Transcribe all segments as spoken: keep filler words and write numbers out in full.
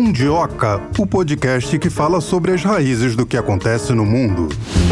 Mundioca, o podcast que fala sobre as raízes do que acontece no mundo.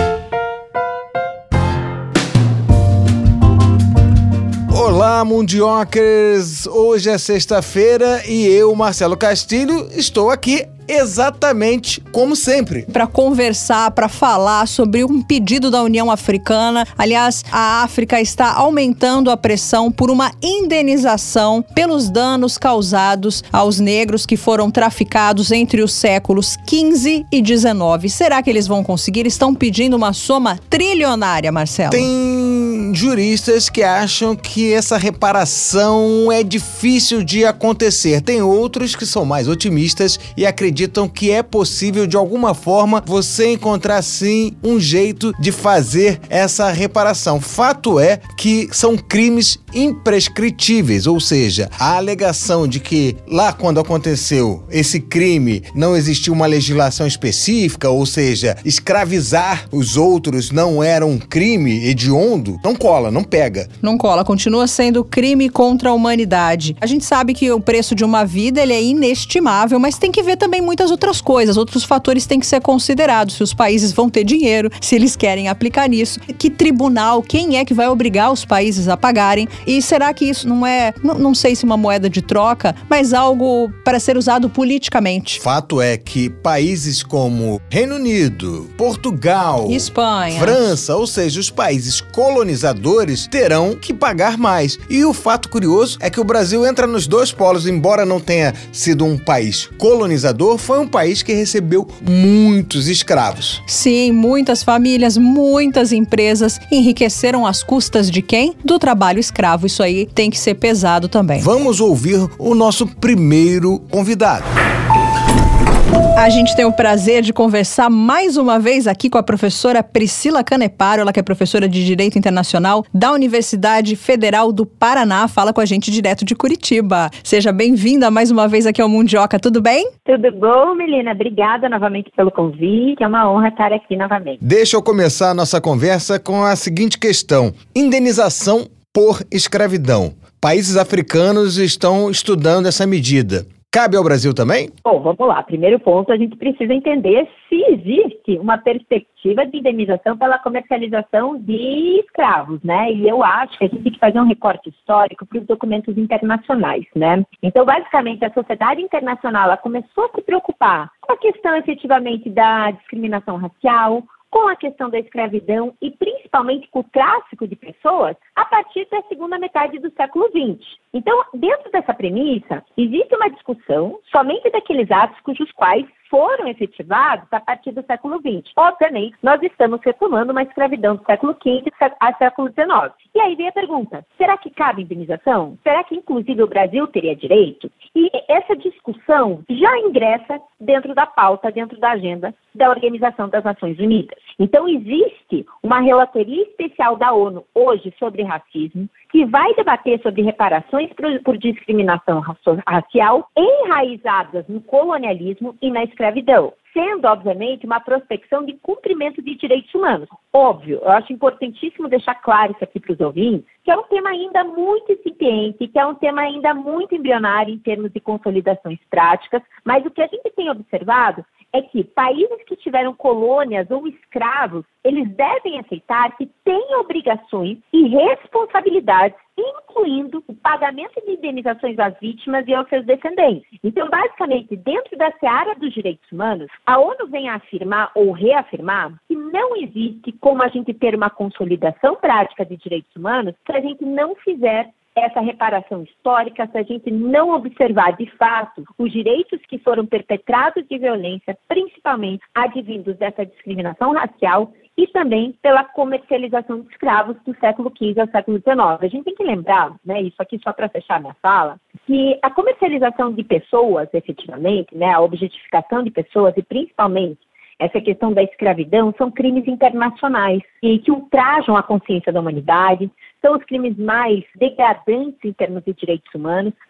Olá, Mundiocas! Hoje é sexta-feira e eu, Marcelo Castilho, estou aqui exatamente como sempre. Para conversar, para falar sobre um pedido da União Africana. Aliás, a África está aumentando a pressão por uma indenização pelos danos causados aos negros que foram traficados entre os séculos quinze e dezenove. Será que eles vão conseguir? Estão pedindo uma soma trilionária, Marcelo. Tem juristas que acham que essa reparação é difícil de acontecer. Tem outros que são mais otimistas e acreditam acreditam que é possível, de alguma forma, você encontrar, sim, um jeito de fazer essa reparação. Fato é que são crimes imprescritíveis, ou seja, a alegação de que lá quando aconteceu esse crime não existia uma legislação específica, ou seja, escravizar os outros não era um crime hediondo, não cola, não pega. Não cola, continua sendo crime contra a humanidade. A gente sabe que o preço de uma vida ele é inestimável, mas tem que ver também muitas outras coisas, outros fatores têm que ser considerados, se os países vão ter dinheiro, se eles querem aplicar nisso, que tribunal, quem é que vai obrigar os países a pagarem, e será que isso não é, não, não sei se uma moeda de troca, mas algo para ser usado politicamente. Fato é que países como Reino Unido, Portugal, Espanha, França, ou seja, os países colonizadores terão que pagar mais. E o fato curioso é que o Brasil entra nos dois polos, embora não tenha sido um país colonizador, foi um país que recebeu muitos escravos. Sim, muitas famílias, muitas empresas enriqueceram às custas de quem? Do trabalho escravo. Isso aí tem que ser pesado também. Vamos ouvir o nosso primeiro convidado. A gente tem o prazer de conversar mais uma vez aqui com a professora Priscila Caneparo, ela que é professora de Direito Internacional da Universidade Federal do Paraná, fala com a gente direto de Curitiba. Seja bem-vinda mais uma vez aqui ao Mundioca, tudo bem? Tudo bom, Melina? Obrigada novamente pelo convite, é uma honra estar aqui novamente. Deixa eu começar a nossa conversa com a seguinte questão: indenização por escravidão. Países africanos estão estudando essa medida. Cabe ao Brasil também? Bom, vamos lá. Primeiro ponto, a gente precisa entender se existe uma perspectiva de indenização pela comercialização de escravos, né? E eu acho que a gente tem que fazer um recorte histórico para os documentos internacionais, né? Então, basicamente, a sociedade internacional ela começou a se preocupar com a questão, efetivamente, da discriminação racial, com a questão da escravidão e principalmente com o tráfico de pessoas a partir da segunda metade do século vinte. Então, dentro dessa premissa, existe uma discussão somente daqueles atos cujos quais foram efetivados a partir do século vinte. Obviamente, nós estamos retomando uma escravidão do século quinze a século dezenove. E aí vem a pergunta, será que cabe indenização? Será que, inclusive, o Brasil teria direito? E essa discussão já ingressa dentro da pauta, dentro da agenda da Organização das Nações Unidas. Então, existe uma relatoria especial da ONU hoje sobre racismo, que vai debater sobre reparações por, por discriminação racial enraizadas no colonialismo e na escravidão, sendo, obviamente, uma prospecção de cumprimento de direitos humanos. Óbvio, eu acho importantíssimo deixar claro isso aqui para os ouvintes, que é um tema ainda muito incipiente, que é um tema ainda muito embrionário em termos de consolidações práticas, mas o que a gente tem observado é que países que tiveram colônias ou escravos, eles devem aceitar que têm obrigações e responsabilidades, incluindo o pagamento de indenizações às vítimas e aos seus descendentes. Então, basicamente, dentro da seara dos direitos humanos, a ONU vem a afirmar ou reafirmar que não existe como a gente ter uma consolidação prática de direitos humanos se a gente não fizer essa reparação histórica, se a gente não observar de fato os direitos que foram perpetrados de violência, principalmente advindos dessa discriminação racial e também pela comercialização de escravos do século quinze ao século dezenove. A gente tem que lembrar, né, isso aqui só para fechar minha fala, que a comercialização de pessoas, efetivamente, né, a objetificação de pessoas e principalmente essa questão da escravidão são crimes internacionais e que ultrajam a consciência da humanidade, são os crimes mais degradantes em termos de direitos humanos,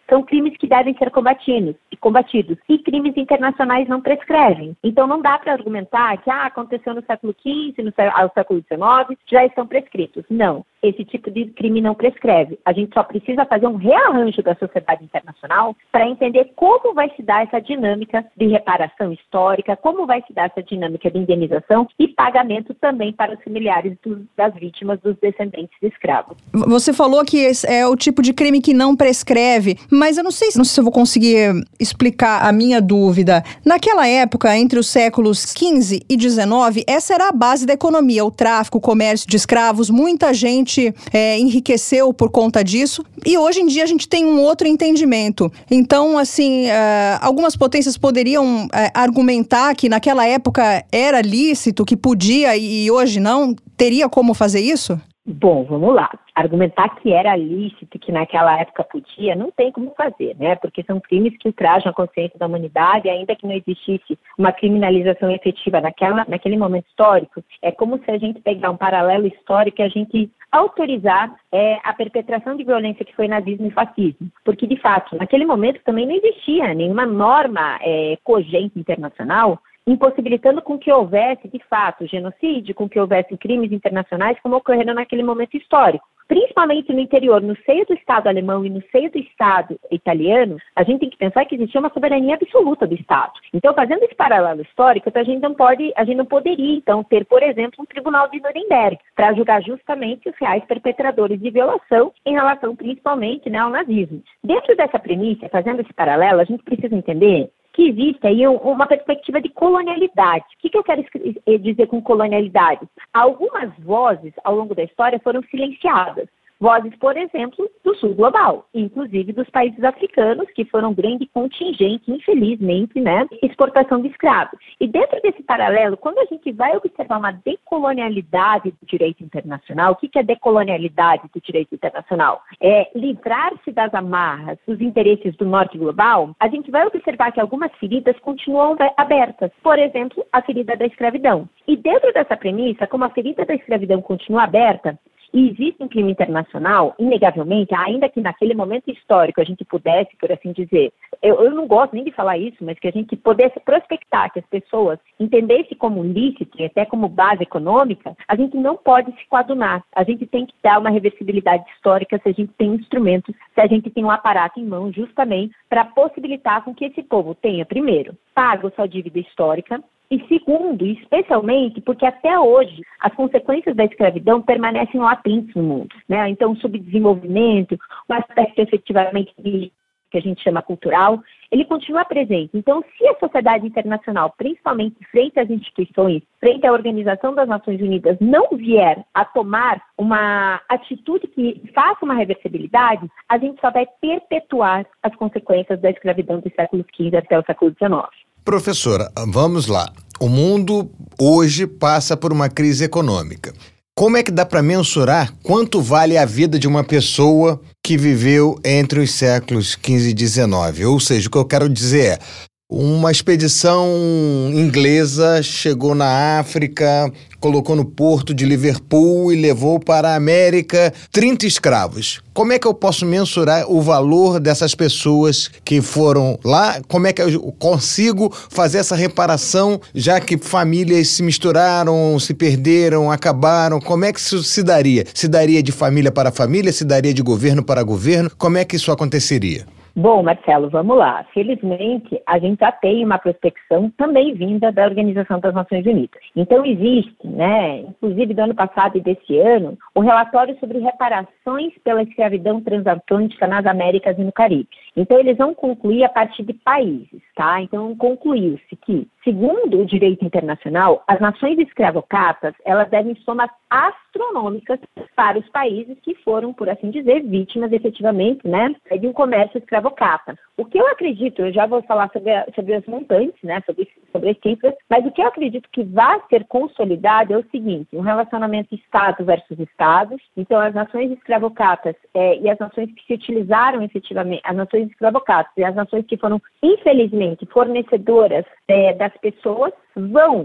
são crimes que devem ser combatidos, combatidos e crimes internacionais não prescrevem. Então não dá para argumentar que ah, aconteceu no século quinze, no ao século dezenove, já estão prescritos. Não, esse tipo de crime não prescreve. A gente só precisa fazer um rearranjo da sociedade internacional para entender como vai se dar essa dinâmica de reparação histórica, como vai se dar essa dinâmica de indenização e pagamento também para os familiares dos, das vítimas, dos descendentes de escravos. Você falou que esse é o tipo de crime que não prescreve, mas eu não sei, não sei se eu vou conseguir explicar a minha dúvida. Naquela época, entre os séculos quinze e dezenove, essa era a base da economia, o tráfico, o comércio de escravos. Muita gente é, enriqueceu por conta disso e hoje em dia a gente tem um outro entendimento. Então, assim, é, algumas potências poderiam é, argumentar que naquela época era lícito, que podia e hoje não? Teria como fazer isso? Bom, vamos lá. Argumentar que era lícito, que naquela época podia, não tem como fazer, né? Porque são crimes que ultrajam a consciência da humanidade, ainda que não existisse uma criminalização efetiva naquela, naquele momento histórico. É como se a gente pegar um paralelo histórico e a gente autorizar é, a perpetração de violência que foi nazismo e fascismo. Porque, de fato, naquele momento também não existia nenhuma norma é, cogente internacional impossibilitando com que houvesse, de fato, genocídio, com que houvesse crimes internacionais como ocorreram naquele momento histórico. Principalmente no interior, no seio do Estado alemão e no seio do Estado italiano, a gente tem que pensar que existia uma soberania absoluta do Estado. Então, fazendo esse paralelo histórico, a gente não pode, a gente não poderia, então, ter, por exemplo, um tribunal de Nuremberg para julgar justamente os reais perpetradores de violação em relação, principalmente, né, ao nazismo. Dentro dessa premissa, fazendo esse paralelo, a gente precisa entender que existe aí uma perspectiva de colonialidade. O que, que eu quero dizer com colonialidade? Algumas vozes, ao longo da história, foram silenciadas. Vozes, por exemplo, do sul global, inclusive dos países africanos, que foram um grande contingente, infelizmente, né, exportação de escravos. E dentro desse paralelo, quando a gente vai observar uma decolonialidade do direito internacional, o que é decolonialidade do direito internacional? É livrar-se das amarras dos interesses do norte global, a gente vai observar que algumas feridas continuam abertas. Por exemplo, a ferida da escravidão. E dentro dessa premissa, como a ferida da escravidão continua aberta, e existe um crime internacional, inegavelmente, ainda que naquele momento histórico a gente pudesse, por assim dizer, eu, eu não gosto nem de falar isso, mas que a gente pudesse prospectar, que as pessoas entendessem como lícito e até como base econômica, a gente não pode se coadunar. A gente tem que dar uma reversibilidade histórica se a gente tem instrumentos, se a gente tem um aparato em mão justamente para possibilitar com que esse povo tenha, primeiro, pago sua dívida histórica, e segundo, especialmente, porque até hoje as consequências da escravidão permanecem latentes no mundo, né? Então, o subdesenvolvimento, o aspecto efetivamente de, que a gente chama cultural, ele continua presente. Então, se a sociedade internacional, principalmente frente às instituições, frente à Organização das Nações Unidas, não vier a tomar uma atitude que faça uma reversibilidade, a gente só vai perpetuar as consequências da escravidão dos séculos quinze até o século dezenove. Professora, vamos lá. O mundo hoje passa por uma crise econômica. Como é que dá para mensurar quanto vale a vida de uma pessoa que viveu entre os séculos quinze e dezenove? Ou seja, o que eu quero dizer é, uma expedição inglesa chegou na África, colocou no porto de Liverpool e levou para a América trinta escravos. Como é que eu posso mensurar o valor dessas pessoas que foram lá? Como é que eu consigo fazer essa reparação, já que famílias se misturaram, se perderam, acabaram? Como é que isso se daria? Se daria de família para família? Se daria de governo para governo? Como é que isso aconteceria? Bom, Marcelo, vamos lá. Felizmente, a gente já tem uma prospecção também vinda da Organização das Nações Unidas. Então, existe, né, inclusive do ano passado e desse ano, o relatório sobre reparações pela escravidão transatlântica nas Américas e no Caribe. Então, eles vão concluir a partir de países, tá? Então, concluiu-se que, segundo o direito internacional, as nações escravocatas, elas devem somas astronômicas para os países que foram, por assim dizer, vítimas efetivamente, né, de um comércio escravocata. O que eu acredito, eu já vou falar sobre, a, sobre as montantes, né, sobre, sobre as cifras, mas o que eu acredito que vai ser consolidado é o seguinte, um relacionamento Estado versus Estados. Então, as nações escravocatas é, e as nações que se utilizaram efetivamente, as nações escravocatas e as nações que foram, infelizmente, fornecedoras é, das pessoas, vão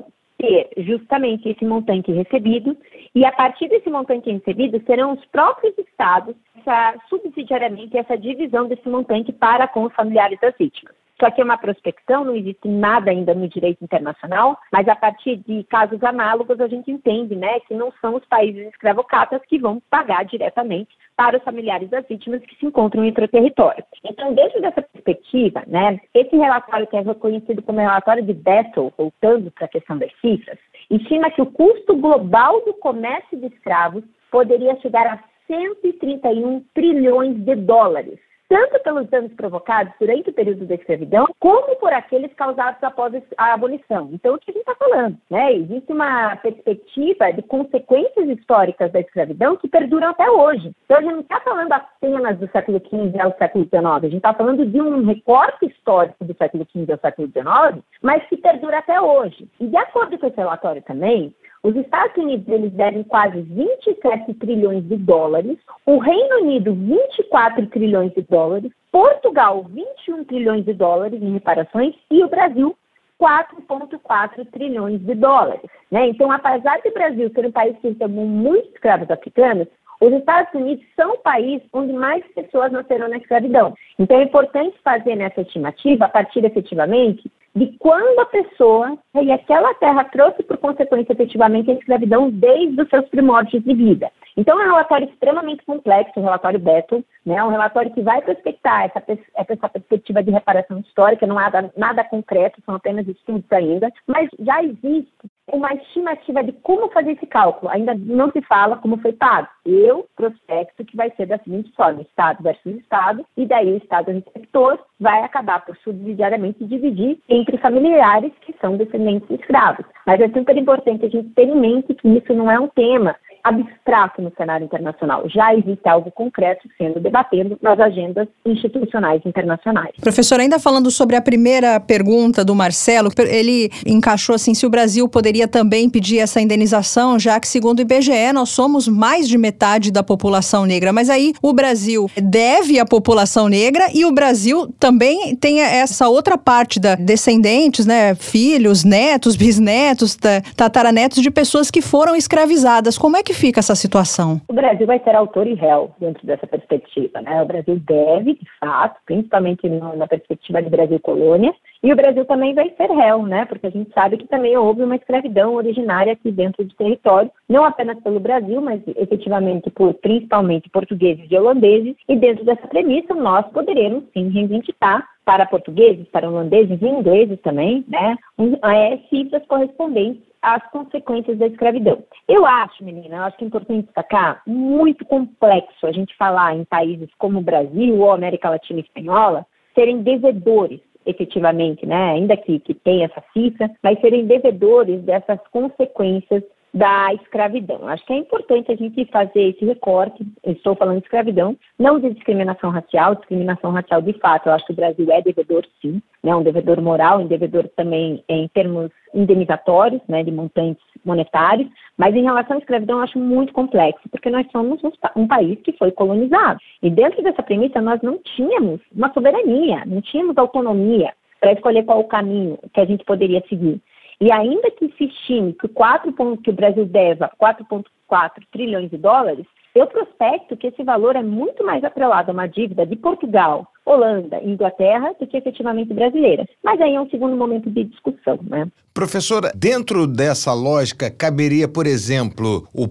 ter justamente esse montante recebido e, a partir desse montante recebido, serão os próprios estados, essa, subsidiariamente, essa divisão desse montante para com os familiares das vítimas. Isso aqui é uma prospecção, não existe nada ainda no direito internacional, mas a partir de casos análogos a gente entende, né, que não são os países escravocratas que vão pagar diretamente para os familiares das vítimas que se encontram em seu território. Então, dentro dessa perspectiva, né, esse relatório que é reconhecido como relatório de Bessel, voltando para a questão das cifras, estima que o custo global do comércio de escravos poderia chegar a cento e trinta e um trilhões de dólares, tanto pelos danos provocados durante o período da escravidão, como por aqueles causados após a abolição. Então, o que a gente está falando? Né? Existe uma perspectiva de consequências históricas da escravidão que perduram até hoje. Então, a gente não está falando apenas do século quinze ao século dezenove, a gente está falando de um recorte histórico do século quinze ao século dezenove, mas que perdura até hoje. E, de acordo com esse relatório também, os Estados Unidos eles devem quase vinte e sete trilhões de dólares, o Reino Unido vinte e quatro trilhões de dólares, Portugal vinte e um trilhões de dólares em reparações e o Brasil quatro vírgula quatro trilhões de dólares. Né? Então, apesar de o Brasil ser um país que recebeu muitos escravos africanos, os Estados Unidos são o país onde mais pessoas nasceram na escravidão. Então, é importante fazer nessa estimativa, a partir efetivamente, de quando a pessoa e aquela terra trouxe por consequência efetivamente a escravidão desde os seus primórdios de vida. Então, é um relatório extremamente complexo, o relatório Bessel, né? Um relatório que vai prospectar essa, essa perspectiva de reparação histórica, não há nada, nada concreto, são apenas estudos ainda, mas já existe uma estimativa de como fazer esse cálculo. Ainda não se fala como foi pago. Eu prospecto que vai ser da seguinte forma, Estado versus Estado, e daí o Estado receptor vai acabar por subsidiariamente dividir entre familiares que são descendentes de escravos. Mas é super importante a gente ter em mente que isso não é um tema abstrato no cenário internacional. Já existe algo concreto sendo debatido nas agendas institucionais internacionais. Professor, ainda falando sobre a primeira pergunta do Marcelo, ele encaixou assim, se o Brasil poderia também pedir essa indenização, já que, segundo o I B G E, nós somos mais de metade da população negra. Mas aí o Brasil deve à população negra e o Brasil também tem essa outra parte da descendentes, né, filhos, netos, bisnetos, tataranetos de pessoas que foram escravizadas. Como é que fica essa situação? O Brasil vai ser autor e réu dentro dessa perspectiva, né? O Brasil deve, de fato, principalmente no, na perspectiva de Brasil colônia, e o Brasil também vai ser réu, né? Porque a gente sabe que também houve uma escravidão originária aqui dentro do território, não apenas pelo Brasil, mas efetivamente por principalmente portugueses e holandeses, e dentro dessa premissa nós poderemos sim reivindicar para portugueses, para holandeses e ingleses também, né? Um, é, cifras correspondentes as consequências da escravidão. Eu acho, menina, eu acho que é importante destacar, muito complexo a gente falar em países como o Brasil ou América Latina e Espanhola serem devedores, efetivamente, né, ainda que, que tenha essa cifra, mas serem devedores dessas consequências da escravidão. Acho que é importante a gente fazer esse recorte, eu estou falando de escravidão, não de discriminação racial, discriminação racial de fato, eu acho que o Brasil é devedor sim, né, um devedor moral, um devedor também em termos indenizatórios, né, de montantes monetários, mas em relação à escravidão eu acho muito complexo, porque nós somos um, um país que foi colonizado, e dentro dessa premissa nós não tínhamos uma soberania, não tínhamos autonomia para escolher qual o caminho que a gente poderia seguir. E ainda que se estime que o, quatro, que o Brasil deva quatro vírgula quatro trilhões de dólares, eu prospecto que esse valor é muito mais atrelado a uma dívida de Portugal, Holanda e Inglaterra do que efetivamente brasileira. Mas aí é um segundo momento de discussão, né? Professora, dentro dessa lógica, caberia, por exemplo, o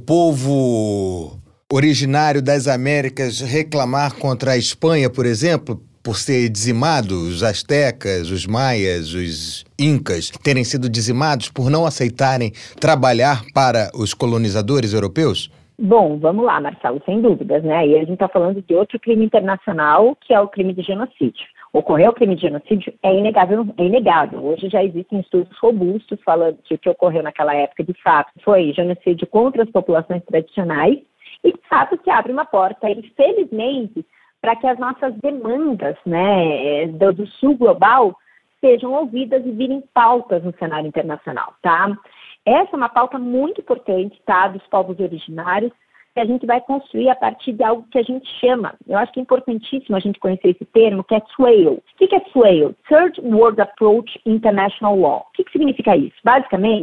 povo originário das Américas reclamar contra a Espanha, por exemplo, por ser dizimado, os astecas, os maias, os incas, terem sido dizimados por não aceitarem trabalhar para os colonizadores europeus? Bom, vamos lá, Marcelo, sem dúvidas, né? E a gente está falando de outro crime internacional, que é o crime de genocídio. Ocorreu o crime de genocídio é inegável, é inegável. Hoje já existem estudos robustos falando que o que ocorreu naquela época, de fato, foi genocídio contra as populações tradicionais e, de fato, se abre uma porta, infelizmente, para que as nossas demandas, né, do, do sul global sejam ouvidas e virem pautas no cenário internacional, tá? Essa é uma pauta muito importante, tá, dos povos originários, que a gente vai construir a partir de algo que a gente chama, eu acho que é importantíssimo a gente conhecer esse termo, que é SWALE. O que é SWALE? Third World Approach International Law. O que, que significa isso? Basicamente,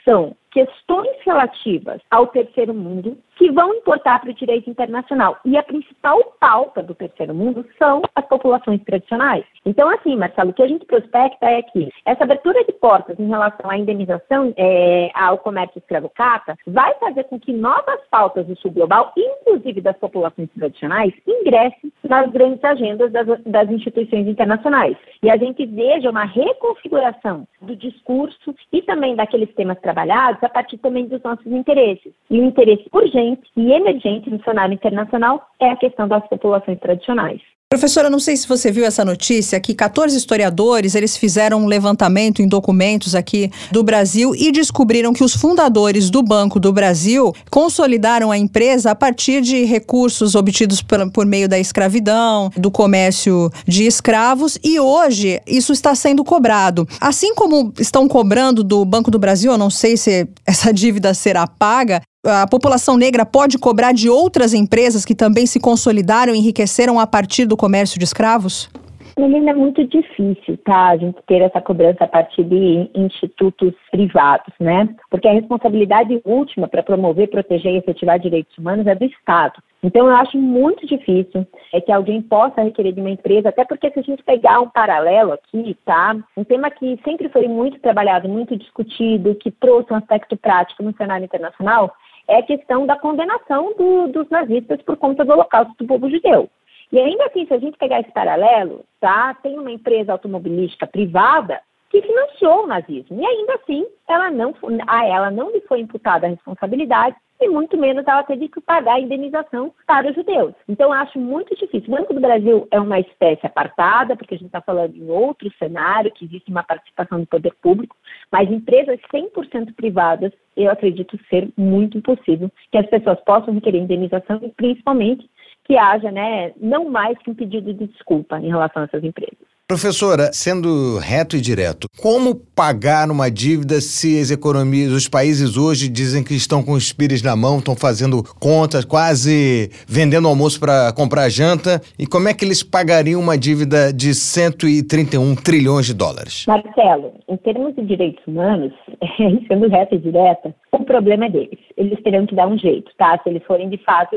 são questões relativas ao terceiro mundo que vão importar para o direito internacional. E a principal pauta do terceiro mundo são as populações tradicionais. Então, assim, Marcelo, o que a gente prospecta é que essa abertura de portas em relação à indenização é, ao comércio escravocrata vai fazer com que novas pautas do sul global, inclusive das populações tradicionais, ingressem nas grandes agendas das, das instituições internacionais. E a gente veja uma reconfiguração do discurso e também daqueles temas trabalhados a partir também dos nossos interesses. E o interesse urgente e emergente no cenário internacional é a questão das populações tradicionais. Professora, não sei se você viu essa notícia, que quatorze historiadores, eles fizeram um levantamento em documentos aqui do Brasil e descobriram que os fundadores do Banco do Brasil consolidaram a empresa a partir de recursos obtidos por, por meio da escravidão, do comércio de escravos, e hoje isso está sendo cobrado. Assim como estão cobrando do Banco do Brasil, eu não sei se essa dívida será paga, a população negra pode cobrar de outras empresas que também se consolidaram e enriqueceram a partir do comércio de escravos? Menina, é muito difícil, tá? A gente ter essa cobrança a partir de institutos privados, né? Porque a responsabilidade última para promover, proteger e efetivar direitos humanos é do Estado. Então, eu acho muito difícil é que alguém possa requerer de uma empresa, até porque se a gente pegar um paralelo aqui, tá? Um tema que sempre foi muito trabalhado, muito discutido, que trouxe um aspecto prático no cenário internacional, é a questão da condenação do, dos nazistas por conta do Holocausto do povo judeu. E ainda assim, se a gente pegar esse paralelo, tá, tem uma empresa automobilística privada que financiou o nazismo. E ainda assim, ela não, a ela não lhe foi imputada a responsabilidade e muito menos ela teve que pagar a indenização para os judeus. Então, eu acho muito difícil. O Banco do Brasil é uma espécie apartada, porque a gente está falando em outro cenário, que existe uma participação do poder público, mas empresas cem por cento privadas, eu acredito ser muito impossível que as pessoas possam requerer indenização e, principalmente, que haja, né, não mais que um pedido de desculpa em relação a essas empresas. Professora, sendo reto e direto, como pagar uma dívida se as economias, os países hoje dizem que estão com os pires na mão, estão fazendo contas, quase vendendo almoço para comprar janta, e como é que eles pagariam uma dívida de cento e trinta e um trilhões de dólares? Marcelo, em termos de direitos humanos, sendo reto e direta, o problema é deles. Eles terão que dar um jeito, tá? Se eles forem de fato,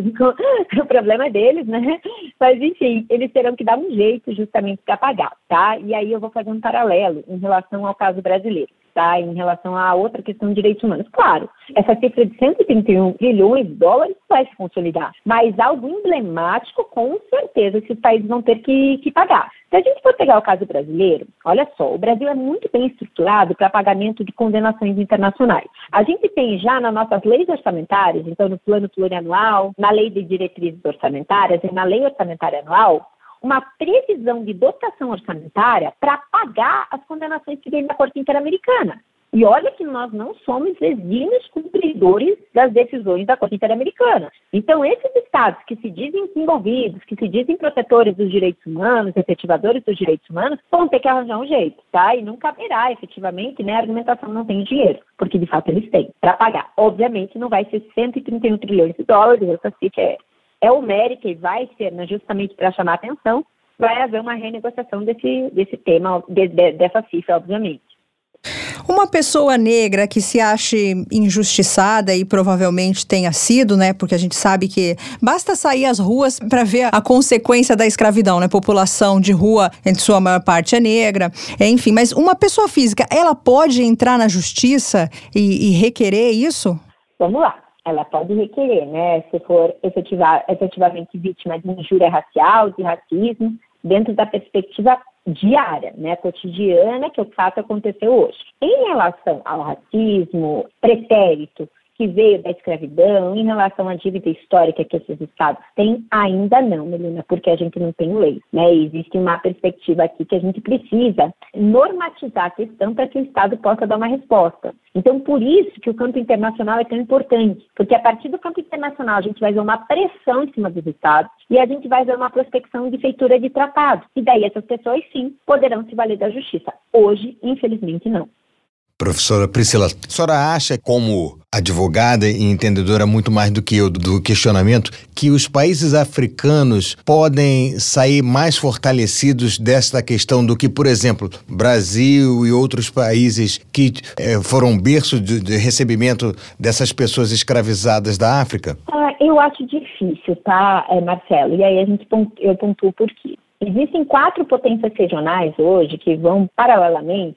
o problema é deles, né? Mas, enfim, eles terão que dar um jeito justamente para pagar, tá? E aí eu vou fazer um paralelo em relação ao caso brasileiro, tá? Em relação a outra questão de direitos humanos. Claro, essa cifra de cento e trinta e um bilhões de dólares vai se consolidar, mas algo emblemático, com certeza, que os países vão ter que, que pagar. Se a gente for pegar o caso brasileiro, olha só, o Brasil é muito bem estruturado para pagamento de condenações internacionais. A gente tem já nas nossas leis orçamentárias, então no plano plurianual, na lei de diretrizes orçamentárias e na lei orçamentária anual, uma previsão de dotação orçamentária para pagar as condenações que vêm da Corte Interamericana. E olha que nós não somos exímios cumpridores das decisões da Corte Interamericana. Então, esses estados que se dizem envolvidos, que se dizem protetores dos direitos humanos, efetivadores dos direitos humanos, vão ter que arranjar um jeito, tá? E não caberá, efetivamente, né, a argumentação não tem dinheiro, porque de fato eles têm para pagar. Obviamente, não vai ser cento e trinta e um trilhões de dólares, essa cifra é, é homérica e vai ser, né, justamente para chamar a atenção, vai haver uma renegociação desse, desse tema, de, de, dessa cifra, obviamente. Uma pessoa negra que se ache injustiçada, e provavelmente tenha sido, né? Porque a gente sabe que basta sair às ruas para ver a consequência da escravidão, né? População de rua, em sua maior parte, é negra. Enfim, mas uma pessoa física, ela pode entrar na justiça e, e requerer isso? Vamos lá. Ela pode requerer, né? Se for efetivar, efetivamente vítima de injúria racial, de racismo, dentro da perspectiva diária, né, cotidiana, que o fato aconteceu hoje. Em relação ao racismo pretérito que veio da escravidão, em relação à dívida histórica que esses estados têm, ainda não, Melina, porque a gente não tem lei, né? E existe uma perspectiva aqui que a gente precisa normatizar a questão para que o Estado possa dar uma resposta. Então, por isso que o campo internacional é tão importante, porque a partir do campo internacional a gente vai ver uma pressão em cima dos estados e a gente vai ver uma prospecção de feitura de tratado. E daí essas pessoas, sim, poderão se valer da justiça. Hoje, infelizmente, não. Professora Priscila, a senhora acha, como advogada e entendedora muito mais do que eu do questionamento, que os países africanos podem sair mais fortalecidos desta questão do que, por exemplo, Brasil e outros países que eh, foram berço de, de recebimento dessas pessoas escravizadas da África? Ah, eu acho difícil, tá, Marcelo? E aí a gente pontu, eu pontuo por quê? Existem quatro potências regionais hoje que vão paralelamente.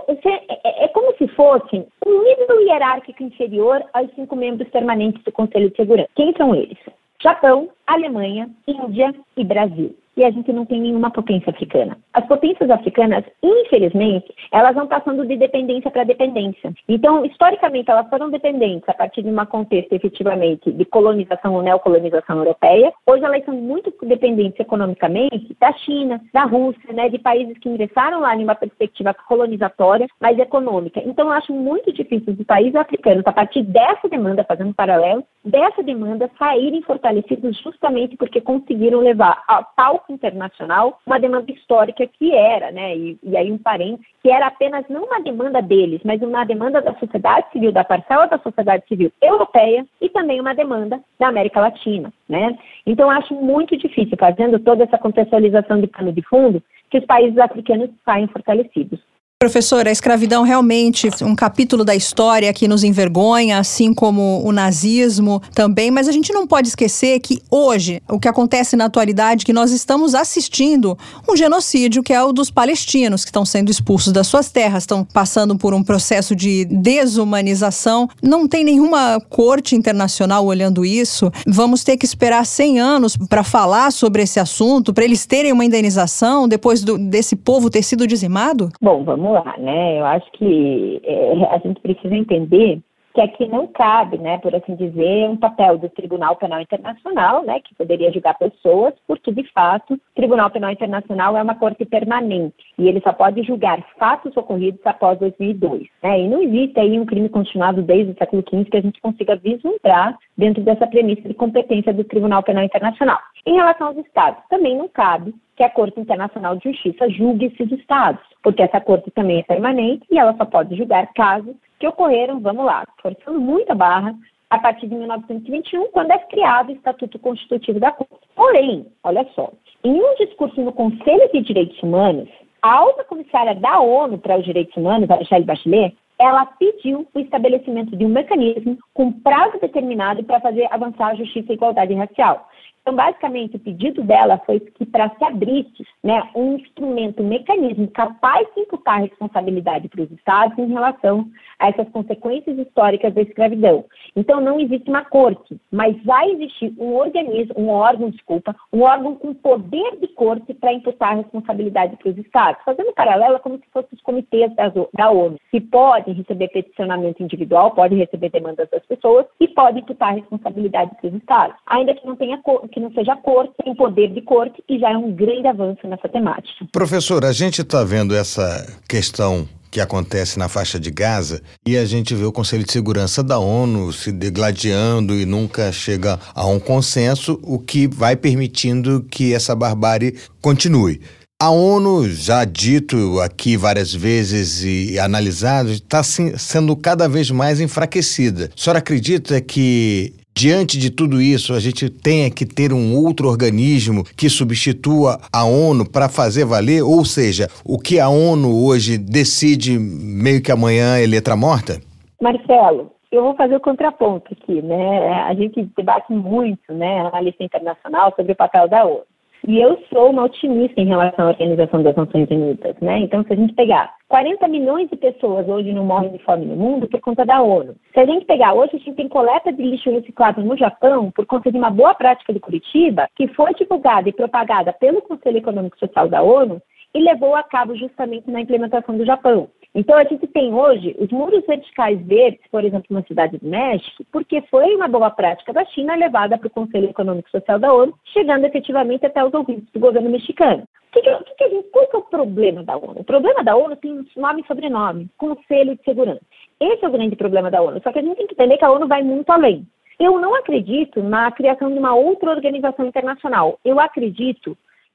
É como se fossem um nível hierárquico inferior aos cinco membros permanentes do Conselho de Segurança. Quem são eles? Japão, Alemanha, Índia e Brasil. E a gente não tem nenhuma potência africana. As potências africanas, infelizmente, elas vão passando de dependência para dependência. Então, historicamente, elas foram dependentes a partir de um contexto, efetivamente, de colonização ou neocolonização europeia. Hoje, elas são muito dependentes economicamente da China, da Rússia, né, de países que ingressaram lá em uma perspectiva colonizatória, mas econômica. Então, eu acho muito difícil os países africanos, a partir dessa demanda, fazendo um paralelo, dessa demanda saírem fortalecidos justamente porque conseguiram levar a palco internacional uma demanda histórica que era, né, e, e aí um parênteses, que era apenas não uma demanda deles, mas uma demanda da sociedade civil, da parcela da sociedade civil europeia e também uma demanda da América Latina, né? Então, acho muito difícil, fazendo toda essa contextualização de pano de fundo, que os países africanos saiam fortalecidos. Professora, a escravidão realmente é um capítulo da história que nos envergonha, assim como o nazismo também, mas a gente não pode esquecer que hoje, o que acontece na atualidade, que nós estamos assistindo um genocídio que é o dos palestinos, que estão sendo expulsos das suas terras, estão passando por um processo de desumanização. Não tem nenhuma corte internacional olhando isso. Vamos ter que esperar cem anos para falar sobre esse assunto, para eles terem uma indenização depois do, desse povo ter sido dizimado? Bom, vamos lá, né? Eu acho que é, a gente precisa entender que aqui não cabe, né, por assim dizer, um papel do Tribunal Penal Internacional, né, que poderia julgar pessoas, porque, de fato, o Tribunal Penal Internacional é uma corte permanente e ele só pode julgar fatos ocorridos após dois mil e dois, né, e não existe aí um crime continuado desde o século quinze que a gente consiga vislumbrar dentro dessa premissa de competência do Tribunal Penal Internacional. Em relação aos Estados, também não cabe que a Corte Internacional de Justiça julgue esses Estados, porque essa Corte também é permanente e ela só pode julgar casos que ocorreram, vamos lá, forçando muito a barra, a partir de mil novecentos e vinte e um, quando é criado o Estatuto Constitutivo da Corte. Porém, olha só, em um discurso no Conselho de Direitos Humanos, a alta comissária da ONU para os Direitos Humanos, a Michelle Bachelet, ela pediu o estabelecimento de um mecanismo com prazo determinado para fazer avançar a justiça e a igualdade racial. Então, basicamente, o pedido dela foi que para se abrisse, né, um instrumento, um mecanismo capaz de imputar responsabilidade para os Estados em relação a essas consequências históricas da escravidão. Então, não existe uma corte, mas vai existir um organismo, um órgão, desculpa, um órgão com poder de corte para imputar responsabilidade para os Estados, fazendo paralela como se fossem os comitês da ONU, que podem receber peticionamento individual, podem receber demandas das pessoas e podem imputar responsabilidade para os Estados, ainda que não tenha corte, que não seja corte, tem poder de corte, e já é um grande avanço nessa temática. Professor, a gente está vendo essa questão que acontece na faixa de Gaza e a gente vê o Conselho de Segurança da ONU se degladiando e nunca chega a um consenso, o que vai permitindo que essa barbárie continue. A ONU, já dito aqui várias vezes e analisado, está sendo cada vez mais enfraquecida. A senhora acredita que diante de tudo isso, a gente tem que ter um outro organismo que substitua a ONU para fazer valer? Ou seja, o que a ONU hoje decide, meio que amanhã é letra morta? Marcelo, eu vou fazer o contraponto aqui, né? A gente debate muito, né, na lista internacional sobre o papel da ONU. E eu sou uma otimista em relação à Organização das Nações Unidas, né? Então, se a gente pegar quarenta milhões de pessoas hoje não morrem de fome no mundo por conta da ONU. Se a gente pegar hoje, a gente tem coleta de lixo reciclado no Japão por conta de uma boa prática de Curitiba, que foi divulgada e propagada pelo Conselho Econômico e Social da ONU e levou a cabo justamente na implementação do Japão. Então, a gente tem hoje os muros verticais verdes, por exemplo, na Cidade do México, porque foi uma boa prática da China levada para o Conselho Econômico e Social da ONU, chegando efetivamente até os ouvidos do governo mexicano. O que, que, que a gente, qual que é o problema da ONU? O problema da ONU tem nome e sobrenome, Conselho de Segurança. Esse é o grande problema da ONU, só que a gente tem que entender que a ONU vai muito além. Eu não acredito na criação de uma outra organização internacional. Eu acredito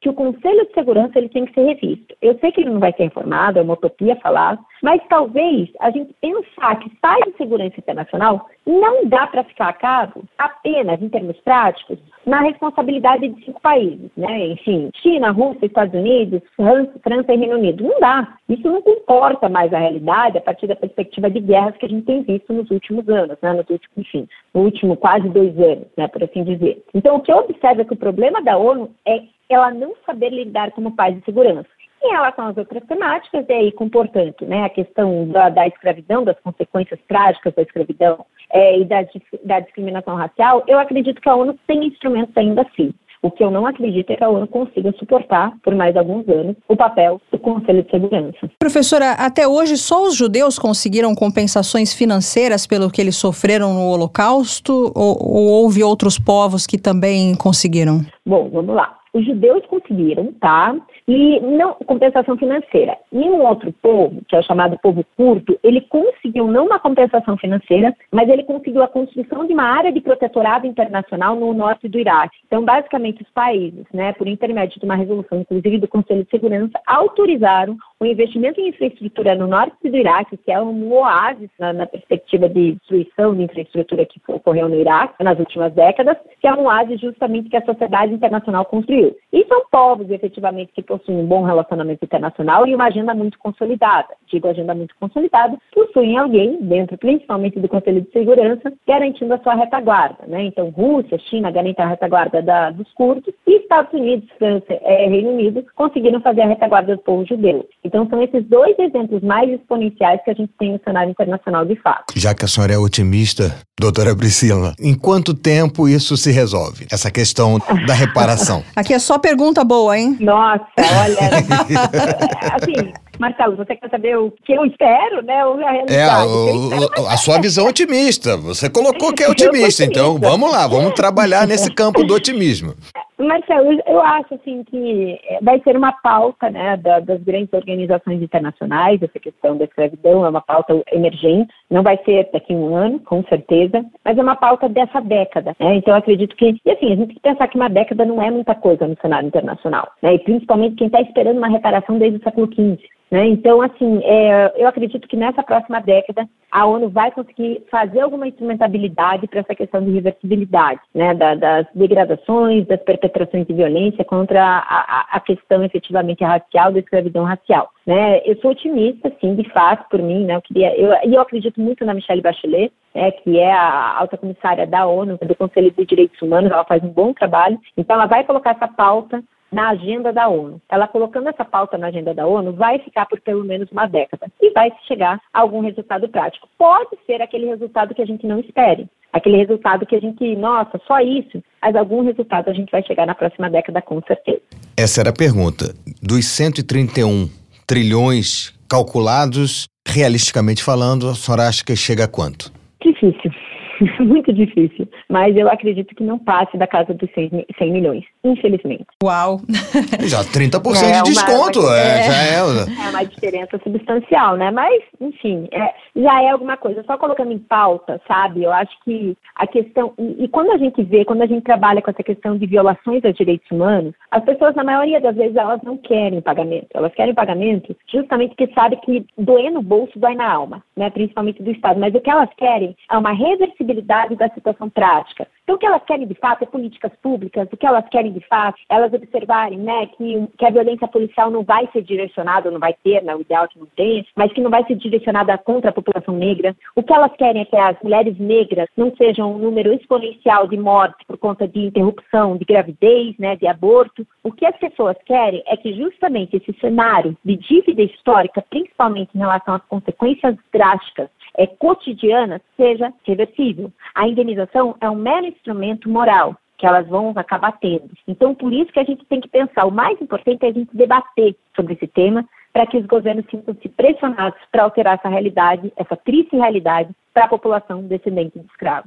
que o Conselho de Segurança ele tem que ser revisto. Eu sei que ele não vai ser reformado, é uma utopia falar, mas talvez a gente pensar que paz e segurança internacional não dá para ficar a cabo apenas, em termos práticos, na responsabilidade de cinco países, né? Enfim, China, Rússia, Estados Unidos, França, França e Reino Unido. Não dá. Isso não comporta mais a realidade a partir da perspectiva de guerras que a gente tem visto nos últimos anos, né? Nos últimos, enfim, no último quase dois anos, né? Por assim dizer. Então, o que eu observo é que o problema da ONU é ela não saber lidar como paz e segurança. Em relação às outras temáticas, e aí com, portanto, né, a questão da, da escravidão, das consequências trágicas da escravidão é, e da, da discriminação racial, eu acredito que a ONU tem instrumentos ainda assim. O que eu não acredito é que a ONU consiga suportar, por mais alguns anos, o papel do Conselho de Segurança. Professora, até hoje só os judeus conseguiram compensações financeiras pelo que eles sofreram no Holocausto ou, ou houve outros povos que também conseguiram? Bom, vamos lá. Os judeus conseguiram, tá? E não compensação financeira. Nenhum outro povo, que é o chamado povo curdo, ele conseguiu não uma compensação financeira, mas ele conseguiu a construção de uma área de protetorado internacional no norte do Iraque. Então, basicamente, os países, né, por intermédio de uma resolução, inclusive do Conselho de Segurança, autorizaram o investimento em infraestrutura no norte do Iraque, que é um oásis na, na perspectiva de destruição de infraestrutura que ocorreu no Iraque nas últimas décadas, que é um oásis justamente que a sociedade internacional construiu. E são povos, efetivamente, que possuem um bom relacionamento internacional e uma agenda muito consolidada. Digo agenda muito consolidada, possuem alguém, dentro principalmente do Conselho de Segurança, garantindo a sua retaguarda, né? Então, Rússia, China garantem a retaguarda da, dos curdos e Estados Unidos, França e Reino Unido conseguiram fazer a retaguarda do povo judeu. Então, são esses dois exemplos mais exponenciais que a gente tem no cenário internacional de fato. Já que a senhora é otimista, doutora Priscila, em quanto tempo isso se resolve? Essa questão da reparação. Aqui é só pergunta boa, hein? Nossa, olha, assim, Marcelo, você quer saber o que eu espero, né? Ou a realidade? É, o, o, a sua visão otimista. Você colocou que é otimista, então vamos lá, vamos trabalhar nesse campo do otimismo. Marcelo, eu acho assim que vai ser uma pauta, né, da, das grandes organizações internacionais, essa questão da escravidão é uma pauta emergente, não vai ser daqui a um ano, com certeza, mas é uma pauta dessa década, né? Então eu acredito que, e assim, a gente tem que pensar que uma década não é muita coisa no cenário internacional, né? E principalmente quem está esperando uma reparação desde o século quinze. Né? Então, assim, é, eu acredito que nessa próxima década a ONU vai conseguir fazer alguma instrumentabilidade para essa questão de reversibilidade, né? da, das degradações, das perpetrações de violência contra a, a, a questão efetivamente racial, da escravidão racial. Né? Eu sou otimista, sim, de fato, por mim, né? eu queria, eu, e eu acredito muito na Michelle Bachelet, né? que é a alta comissária da ONU, do Conselho de Direitos Humanos, ela faz um bom trabalho, então ela vai colocar essa pauta na agenda da ONU. Ela colocando essa pauta na agenda da ONU vai ficar por pelo menos uma década e vai chegar a algum resultado prático. Pode ser aquele resultado que a gente não espere, aquele resultado que a gente, nossa, só isso, mas algum resultado a gente vai chegar na próxima década com certeza. Essa era a pergunta. Dos cento e trinta e um trilhões calculados, realisticamente falando, a senhora acha que chega a quanto? Difícil. Muito difícil, mas eu acredito que não passe da casa dos cem milhões, infelizmente. Uau! Já trinta por cento é de desconto, uma, é, é, já é... É uma diferença substancial, né? Mas, enfim, é, já é alguma coisa. Só colocando em pauta, sabe? Eu acho que a questão... E, e quando a gente vê, quando a gente trabalha com essa questão de violações aos direitos humanos, as pessoas, na maioria das vezes, elas não querem pagamento. Elas querem pagamento justamente porque sabem que doer no bolso dói na alma, né? Principalmente do Estado. Mas o que elas querem é uma reversibilidade da situação prática. Então, o que elas querem de fato é políticas públicas, o que elas querem de fato é elas observarem, né, que, que a violência policial não vai ser direcionada, não vai ter, né, o ideal é que não tenha, mas que não vai ser direcionada contra a população negra. O que elas querem é que as mulheres negras não sejam um número exponencial de mortes por conta de interrupção de gravidez, né, de aborto. O que as pessoas querem é que justamente esse cenário de dívida histórica, principalmente em relação às consequências drásticas É, cotidiana, seja reversível. A indenização é um mero instrumento moral que elas vão acabar tendo. Então, por isso que a gente tem que pensar, o mais importante é a gente debater sobre esse tema para que os governos sintam-se pressionados para alterar essa realidade, essa triste realidade, para a população descendente de escravos.